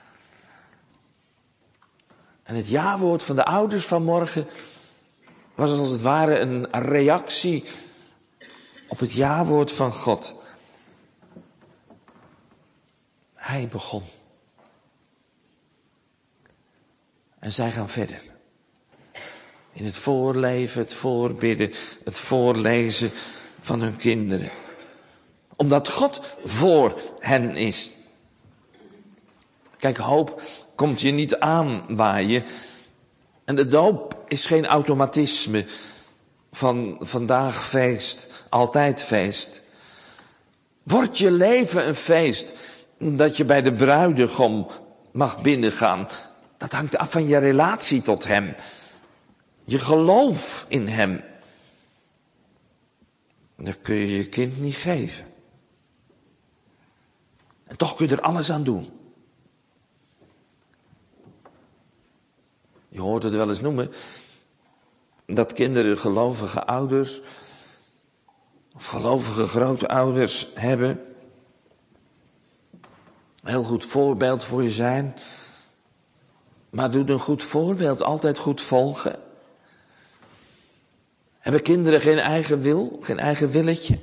En het ja-woord van de ouders vanmorgen was als het ware een reactie op het ja-woord van God. Hij begon. En zij gaan verder. In het voorleven, het voorbidden, het voorlezen van hun kinderen. Omdat God voor hen is. Kijk, hoop komt je niet aanwaaien. En de doop is geen automatisme van vandaag feest, altijd feest. Wordt je leven een feest dat je bij de bruidegom mag binnengaan? Dat hangt af van je relatie tot hem. Je geloof in hem. Dat kun je je kind niet geven. En toch kun je er alles aan doen. Je hoort het wel eens noemen, dat kinderen gelovige ouders, of gelovige grootouders hebben. Een heel goed voorbeeld voor je zijn. Maar doet een goed voorbeeld altijd goed volgen? Hebben kinderen geen eigen wil, geen eigen willetje?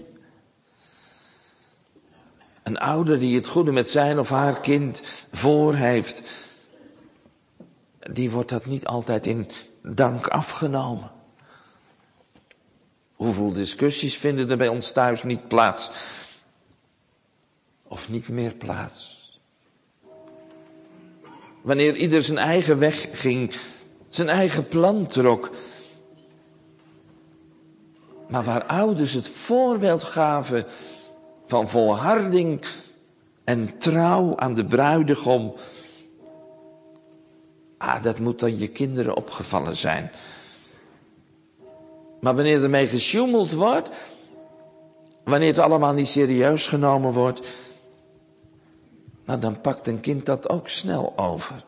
Een ouder die het goede met zijn of haar kind voor heeft, die wordt dat niet altijd in dank afgenomen. Hoeveel discussies vinden er bij ons thuis niet plaats? Of niet meer plaats? Wanneer ieder zijn eigen weg ging, zijn eigen plan trok. Maar waar ouders het voorbeeld gaven van volharding en trouw aan de bruidegom. Dat moet dan je kinderen opgevallen zijn. Maar wanneer ermee gesjoemeld wordt, wanneer het allemaal niet serieus genomen wordt, nou dan pakt een kind dat ook snel over.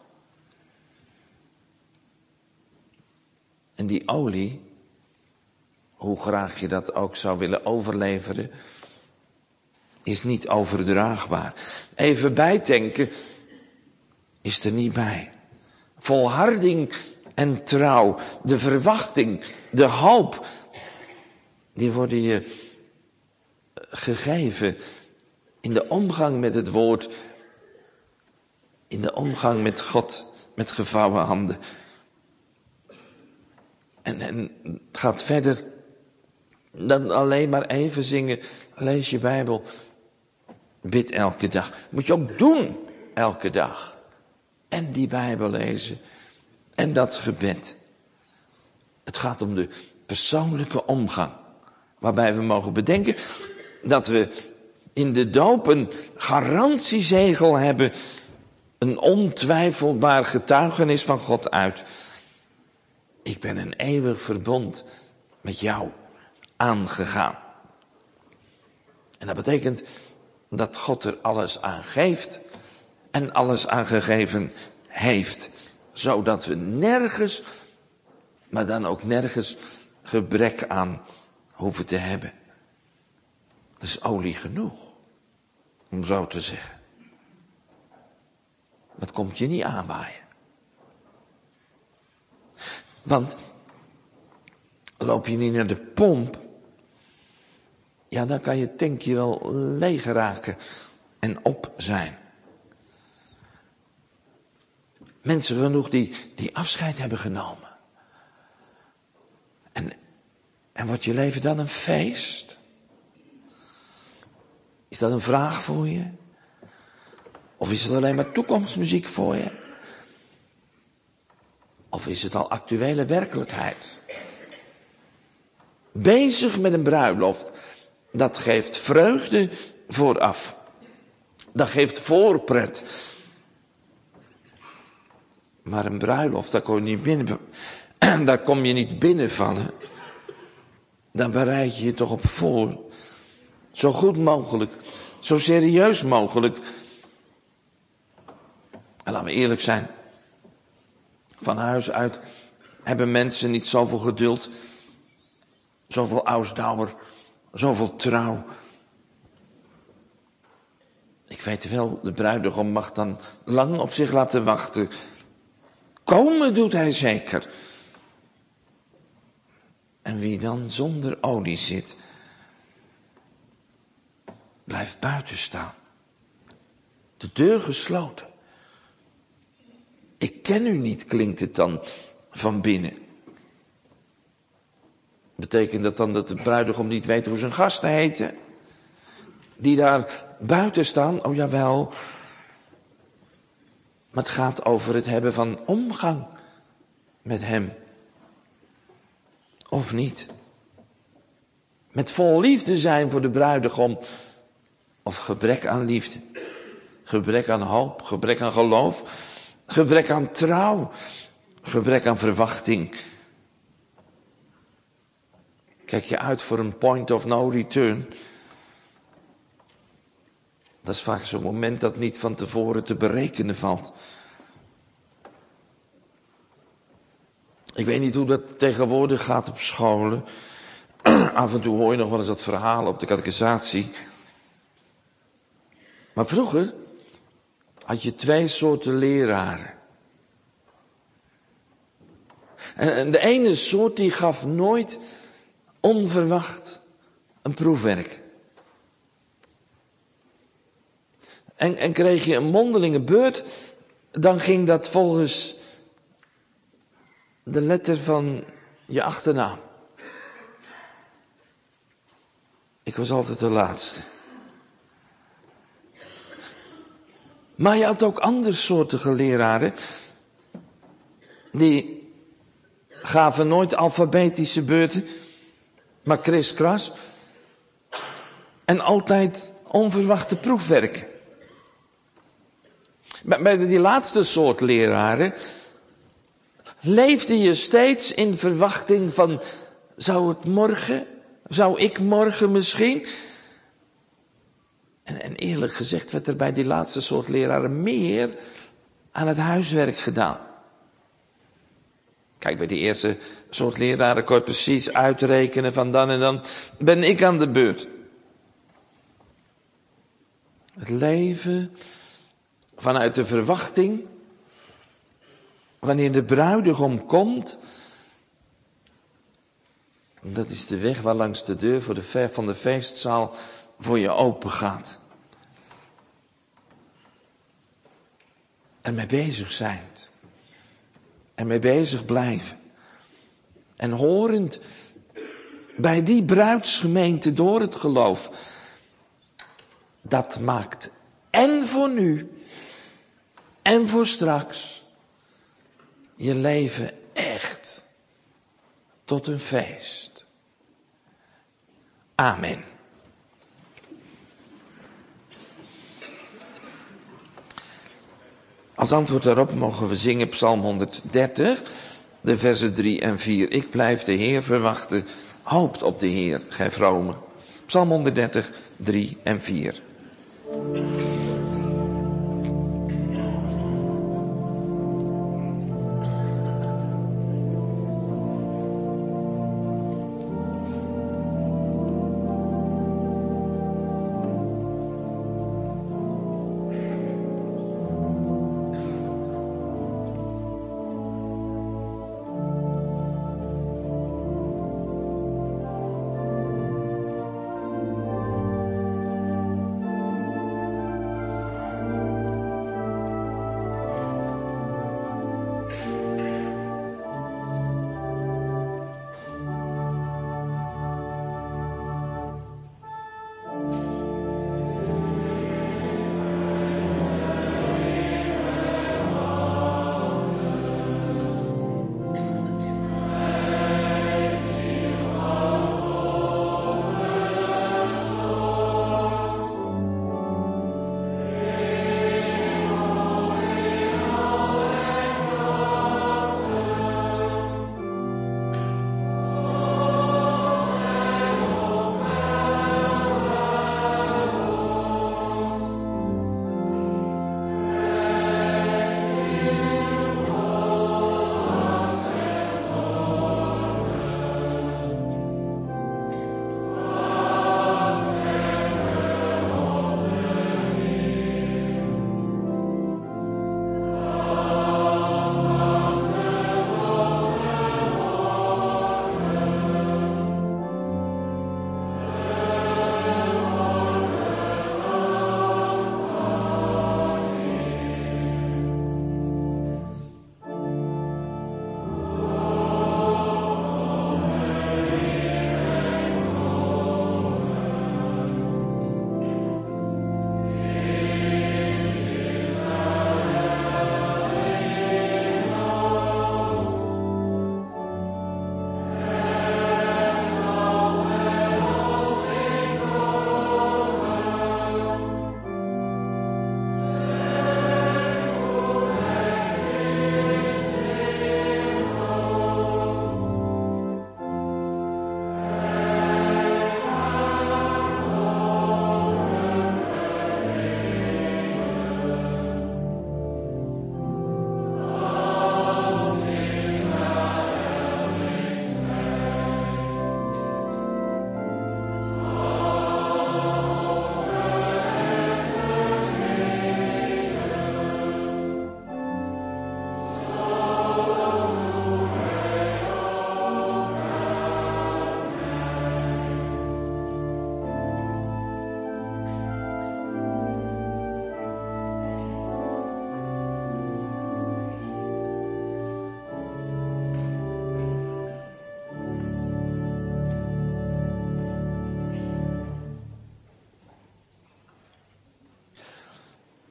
En die olie, hoe graag je dat ook zou willen overleveren, is niet overdraagbaar. Even bijtanken is er niet bij. Volharding en trouw, de verwachting, de hoop, die worden je gegeven in de omgang met het woord, in de omgang met God, met gevouwen handen. En het gaat verder dan alleen maar even zingen, lees je Bijbel, bid elke dag. Moet je ook doen elke dag. En die Bijbel lezen. En dat gebed. Het gaat om de persoonlijke omgang. Waarbij we mogen bedenken dat we in de doop een garantiezegel hebben. Een ontwijfelbaar getuigenis van God uit. Ik ben een eeuwig verbond met jou aangegaan. En dat betekent dat God er alles aan geeft en alles aan gegeven heeft. Zodat we nergens, maar dan ook nergens gebrek aan hoeven te hebben. Dat is olie genoeg, om zo te zeggen. Dat komt je niet aanwaaien. Want loop je niet naar de pomp, ja, dan kan je tankje wel leeg raken en op zijn. Mensen genoeg die afscheid hebben genomen. En wordt je leven dan een feest? Is dat een vraag voor je? Of is het alleen maar toekomstmuziek voor je? Of is het al actuele werkelijkheid? Bezig met een bruiloft, dat geeft vreugde vooraf. Dat geeft voorpret. Maar een bruiloft, daar kom je niet binnenvallen. Dan bereid je je toch op voor. Zo goed mogelijk. Zo serieus mogelijk. En laten we eerlijk zijn. Van huis uit hebben mensen niet zoveel geduld. Zoveel ausdauer. Zoveel trouw. Ik weet wel, de bruidegom mag dan lang op zich laten wachten. Komen doet hij zeker. En wie dan zonder olie zit, blijft buiten staan. De deur gesloten. Ik ken u niet, klinkt het dan van binnen. Betekent dat dan dat de bruidegom niet weet hoe zijn gasten heten? Die daar buiten staan, oh jawel. Maar het gaat over het hebben van omgang met hem. Of niet? Met vol liefde zijn voor de bruidegom. Of gebrek aan liefde. Gebrek aan hoop, gebrek aan geloof. Gebrek aan trouw. Gebrek aan verwachting. Kijk je uit voor een point of no return. Dat is vaak zo'n moment dat niet van tevoren te berekenen valt. Ik weet niet hoe dat tegenwoordig gaat op scholen. Af en toe hoor je nog wel eens dat verhaal op de catechisatie. Maar vroeger had je 2 soorten leraren. En de ene soort die gaf nooit onverwacht een proefwerk. En kreeg je een mondelinge beurt, dan ging dat volgens de letter van je achternaam. Ik was altijd de laatste. Maar je had ook andersoortige leraren. Die gaven nooit alfabetische beurten, maar kriskras. En altijd onverwachte proefwerken. Bij die laatste soort leraren leefde je steeds in verwachting van, zou ik morgen misschien? En eerlijk gezegd werd er bij die laatste soort leraren meer aan het huiswerk gedaan. Kijk, bij die eerste soort leraren kon je precies uitrekenen van dan en dan ben ik aan de beurt. Het leven vanuit de verwachting, wanneer de bruidegom komt, dat is de weg waar langs de deur van de feestzaal voor je open gaat. Ermee bezig zijn. Ermee bezig blijven. En horend bij die bruidsgemeente door het geloof. Dat maakt en voor nu en voor straks je leven echt tot een feest. Amen. Als antwoord daarop mogen we zingen Psalm 130, de versen 3 en 4. Ik blijf de Heer verwachten, hoopt op de Heer, gij vromen. Psalm 130, 3 en 4.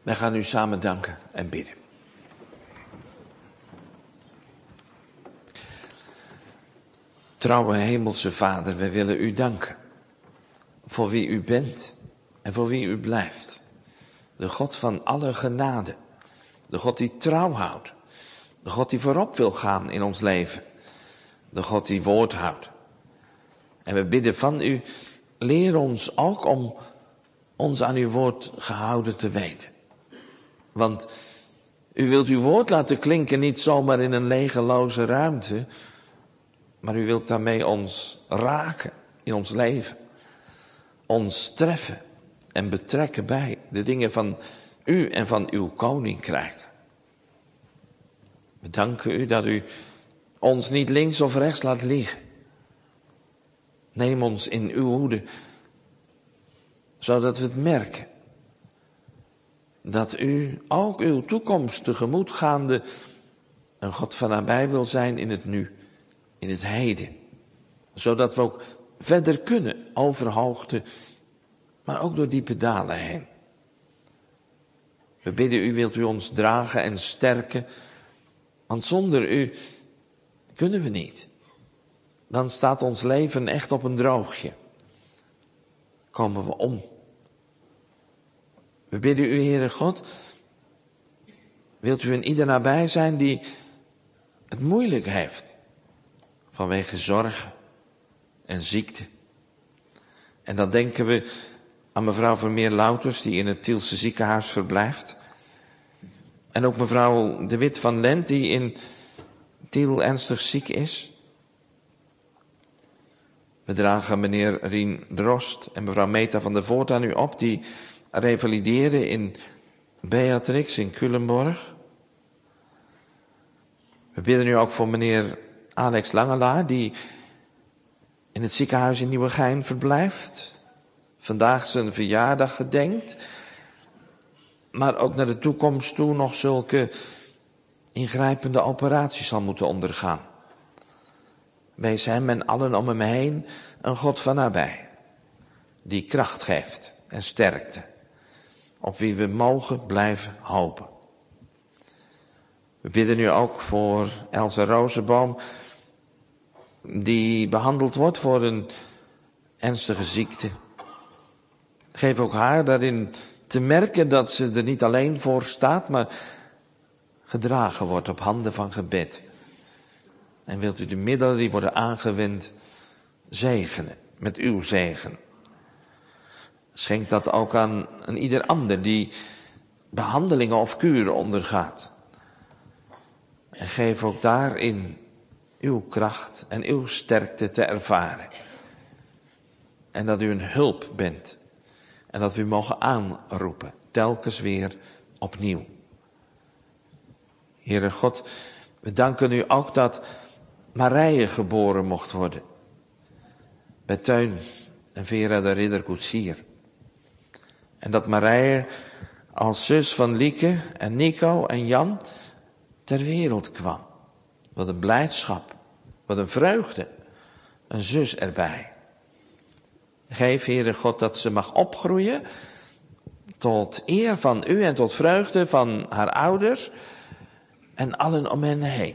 Wij gaan u samen danken en bidden. Trouwe Hemelse Vader, wij willen u danken voor wie u bent en voor wie u blijft. De God van alle genade, de God die trouw houdt, de God die voorop wil gaan in ons leven, de God die woord houdt. En we bidden van u, leer ons ook om ons aan uw woord gehouden te weten. Want u wilt uw woord laten klinken niet zomaar in een legeloze ruimte, maar u wilt daarmee ons raken in ons leven. Ons treffen en betrekken bij de dingen van u en van uw koninkrijk. We danken u dat u ons niet links of rechts laat liggen. Neem ons in uw hoede, zodat we het merken. Dat u ook uw toekomst tegemoetgaande een God van nabij wil zijn in het nu, in het heden. Zodat we ook verder kunnen over hoogte, maar ook door diepe dalen heen. We bidden u, wilt u ons dragen en sterken, want zonder u kunnen we niet. Dan staat ons leven echt op een droogje. Komen we om. We bidden u, Heere God, wilt u in ieder nabij zijn die het moeilijk heeft. Vanwege zorgen en ziekte. En dan denken we aan mevrouw Vermeer-Louters die in het Tielse ziekenhuis verblijft. En ook mevrouw De Wit van Lent die in Tiel ernstig ziek is. We dragen meneer Rien Drost en mevrouw Meta van der Voort aan u op die revalideren in Beatrix in Culemborg. We bidden u ook voor meneer Alex Langelaar die in het ziekenhuis in Nieuwegein verblijft. Vandaag zijn verjaardag gedenkt. Maar ook naar de toekomst toe nog zulke ingrijpende operaties zal moeten ondergaan. Wees hem en allen om hem heen een God van nabij. Die kracht geeft en sterkte. Op wie we mogen blijven hopen. We bidden u ook voor Elsa Rozenboom. Die behandeld wordt voor een ernstige ziekte. Geef ook haar daarin te merken dat ze er niet alleen voor staat, maar gedragen wordt op handen van gebed. En wilt u de middelen die worden aangewend zegenen, met uw zegen. Schenk dat ook aan ieder ander die behandelingen of kuren ondergaat. En geef ook daarin uw kracht en uw sterkte te ervaren. En dat u een hulp bent. En dat we u mogen aanroepen, telkens weer opnieuw. Heere God, we danken u ook dat Marije geboren mocht worden. Bij Teun en Vera de Ridder-Koetsier. En dat Marije als zus van Lieke en Nico en Jan ter wereld kwam. Wat een blijdschap, wat een vreugde, een zus erbij. Geef, Heere God, dat ze mag opgroeien tot eer van u en tot vreugde van haar ouders en allen om hen heen.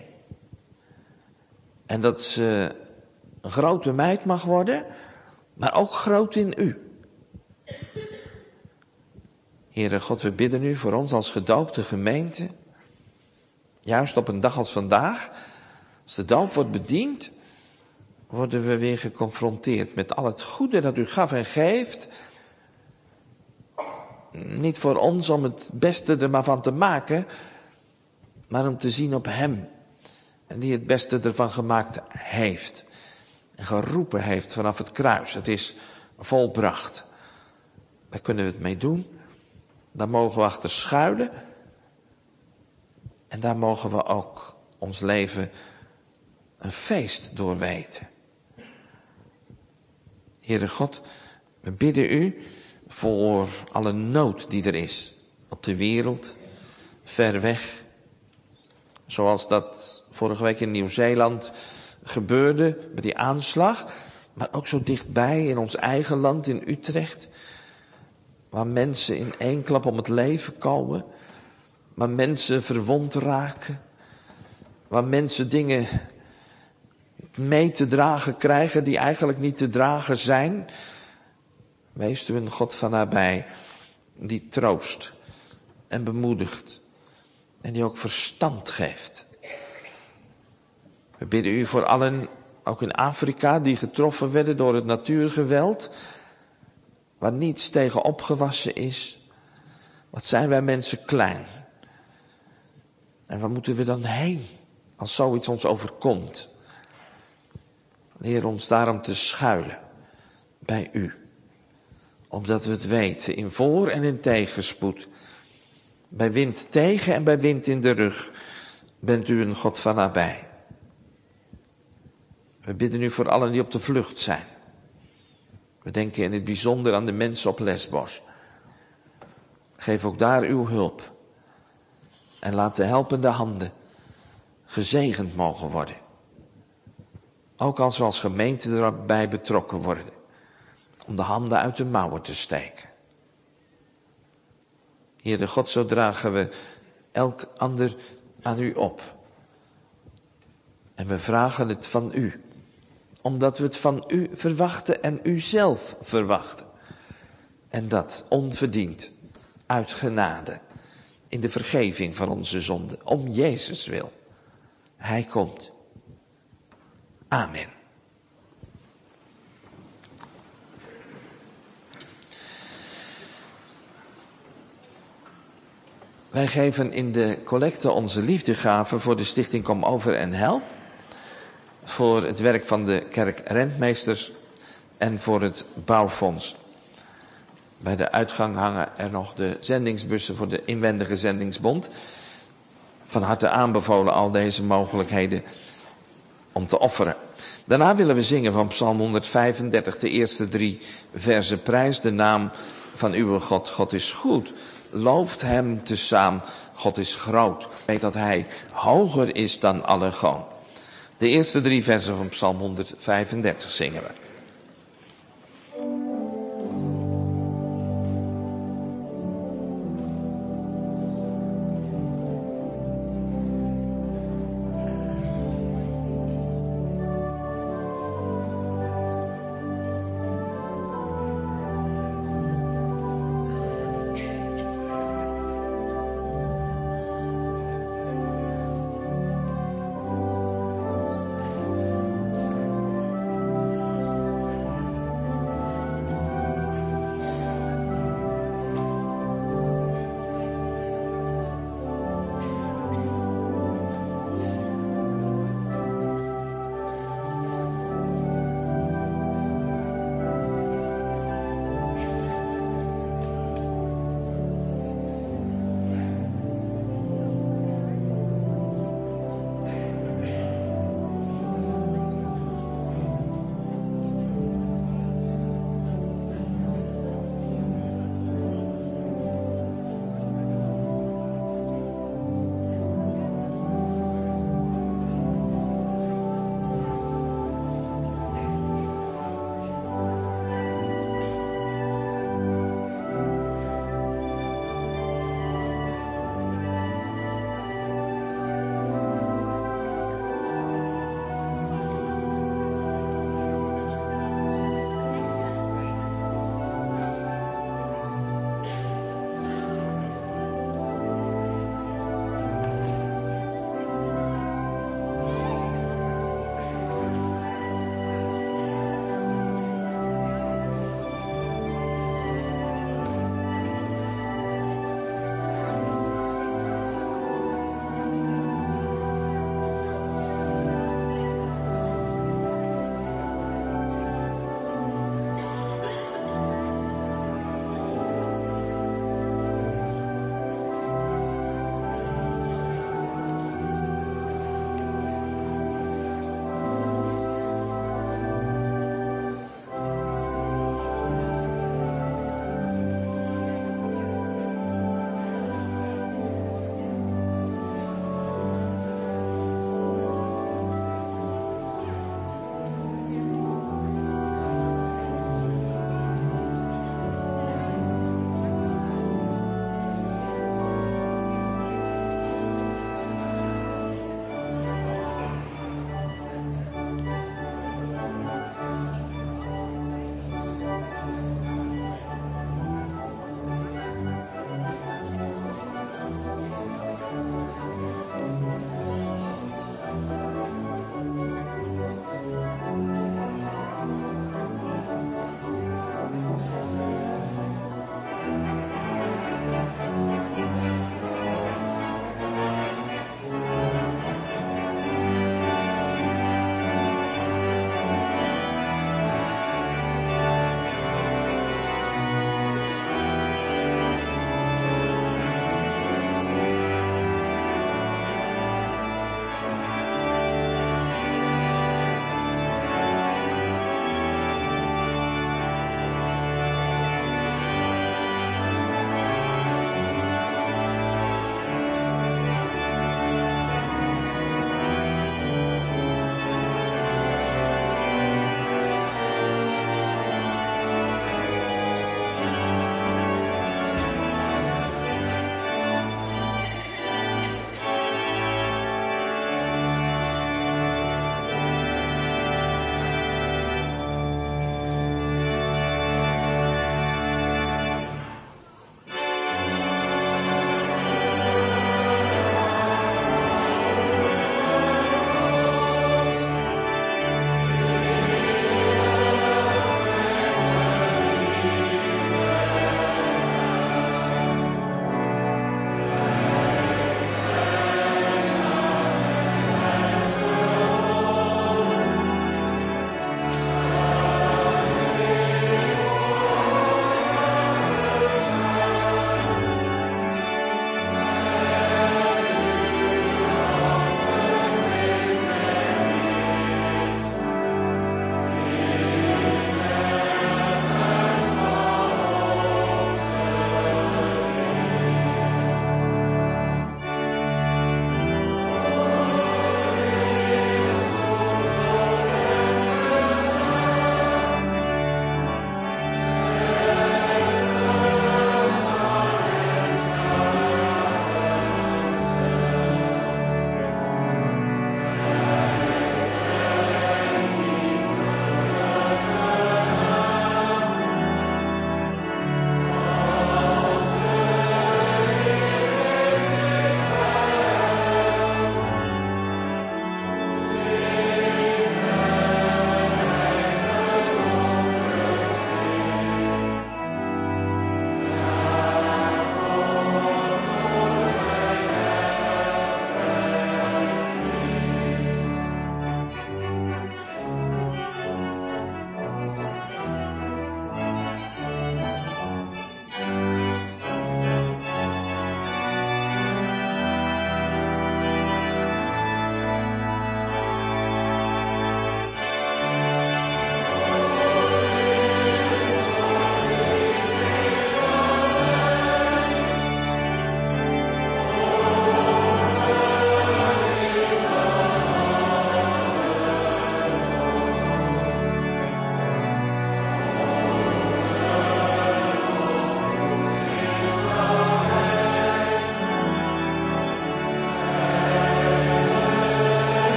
En dat ze een grote meid mag worden, maar ook groot in u. Heere God, we bidden u voor ons als gedoopte gemeente, juist op een dag als vandaag, als de doop wordt bediend, worden we weer geconfronteerd met al het goede dat u gaf en geeft. Niet voor ons om het beste er maar van te maken, maar om te zien op hem. En die het beste ervan gemaakt heeft. En geroepen heeft vanaf het kruis. Het is volbracht. Daar kunnen we het mee doen. Daar mogen we achter schuilen. En daar mogen we ook ons leven een feest door weten. Heere God, we bidden u voor alle nood die er is op de wereld, ver weg. Zoals dat vorige week in Nieuw-Zeeland gebeurde met die aanslag, maar ook zo dichtbij in ons eigen land in Utrecht. Waar mensen in één klap om het leven komen. Waar mensen verwond raken. Waar mensen dingen mee te dragen krijgen die eigenlijk niet te dragen zijn. Wees u een God van nabij die troost en bemoedigt. En die ook verstand geeft. We bidden u voor allen, ook in Afrika, die getroffen werden door het natuurgeweld. Waar niets tegen opgewassen is. Wat zijn wij mensen klein. En waar moeten we dan heen als zoiets ons overkomt? Leer ons daarom te schuilen bij u. Opdat we het weten in voor- en in tegenspoed. Bij wind tegen en bij wind in de rug bent u een God van nabij. We bidden u voor allen die op de vlucht zijn. We denken in het bijzonder aan de mensen op Lesbos. Geef ook daar uw hulp. En laat de helpende handen gezegend mogen worden. Ook als we als gemeente erbij betrokken worden. Om de handen uit de mouwen te steken. Heere God, zo dragen we elk ander aan u op. En we vragen het van u. Omdat we het van u verwachten en u zelf verwachten. En dat onverdiend, uit genade, in de vergeving van onze zonden, om Jezus wil. Hij komt. Amen. Wij geven in de collecte onze liefdegave voor de stichting Kom Over en Help. Voor het werk van de kerkrentmeesters en voor het bouwfonds. Bij de uitgang hangen er nog de zendingsbussen voor de inwendige zendingsbond. Van harte aanbevolen al deze mogelijkheden om te offeren. Daarna willen we zingen van Psalm 135, de eerste 3 verzen. Prijs de naam van uw God. God is goed. Looft hem tezaam. God is groot. Weet dat hij hoger is dan alle goon. De eerste 3 versen van Psalm 135 zingen we.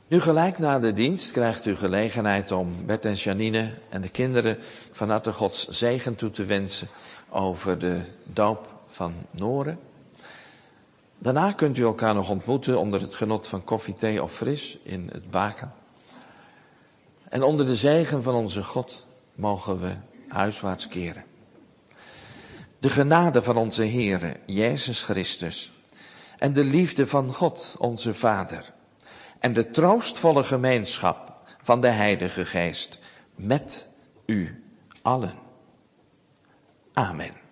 Nu gelijk na de dienst krijgt u gelegenheid om Bert en Janine en de kinderen van harte Gods zegen toe te wensen over de doop van Nore. Daarna kunt u elkaar nog ontmoeten onder het genot van koffie, thee of fris in het baken. En onder de zegen van onze God mogen we huiswaarts keren. De genade van onze Heere Jezus Christus en de liefde van God onze Vader en de troostvolle gemeenschap van de Heilige Geest met u allen. Amen.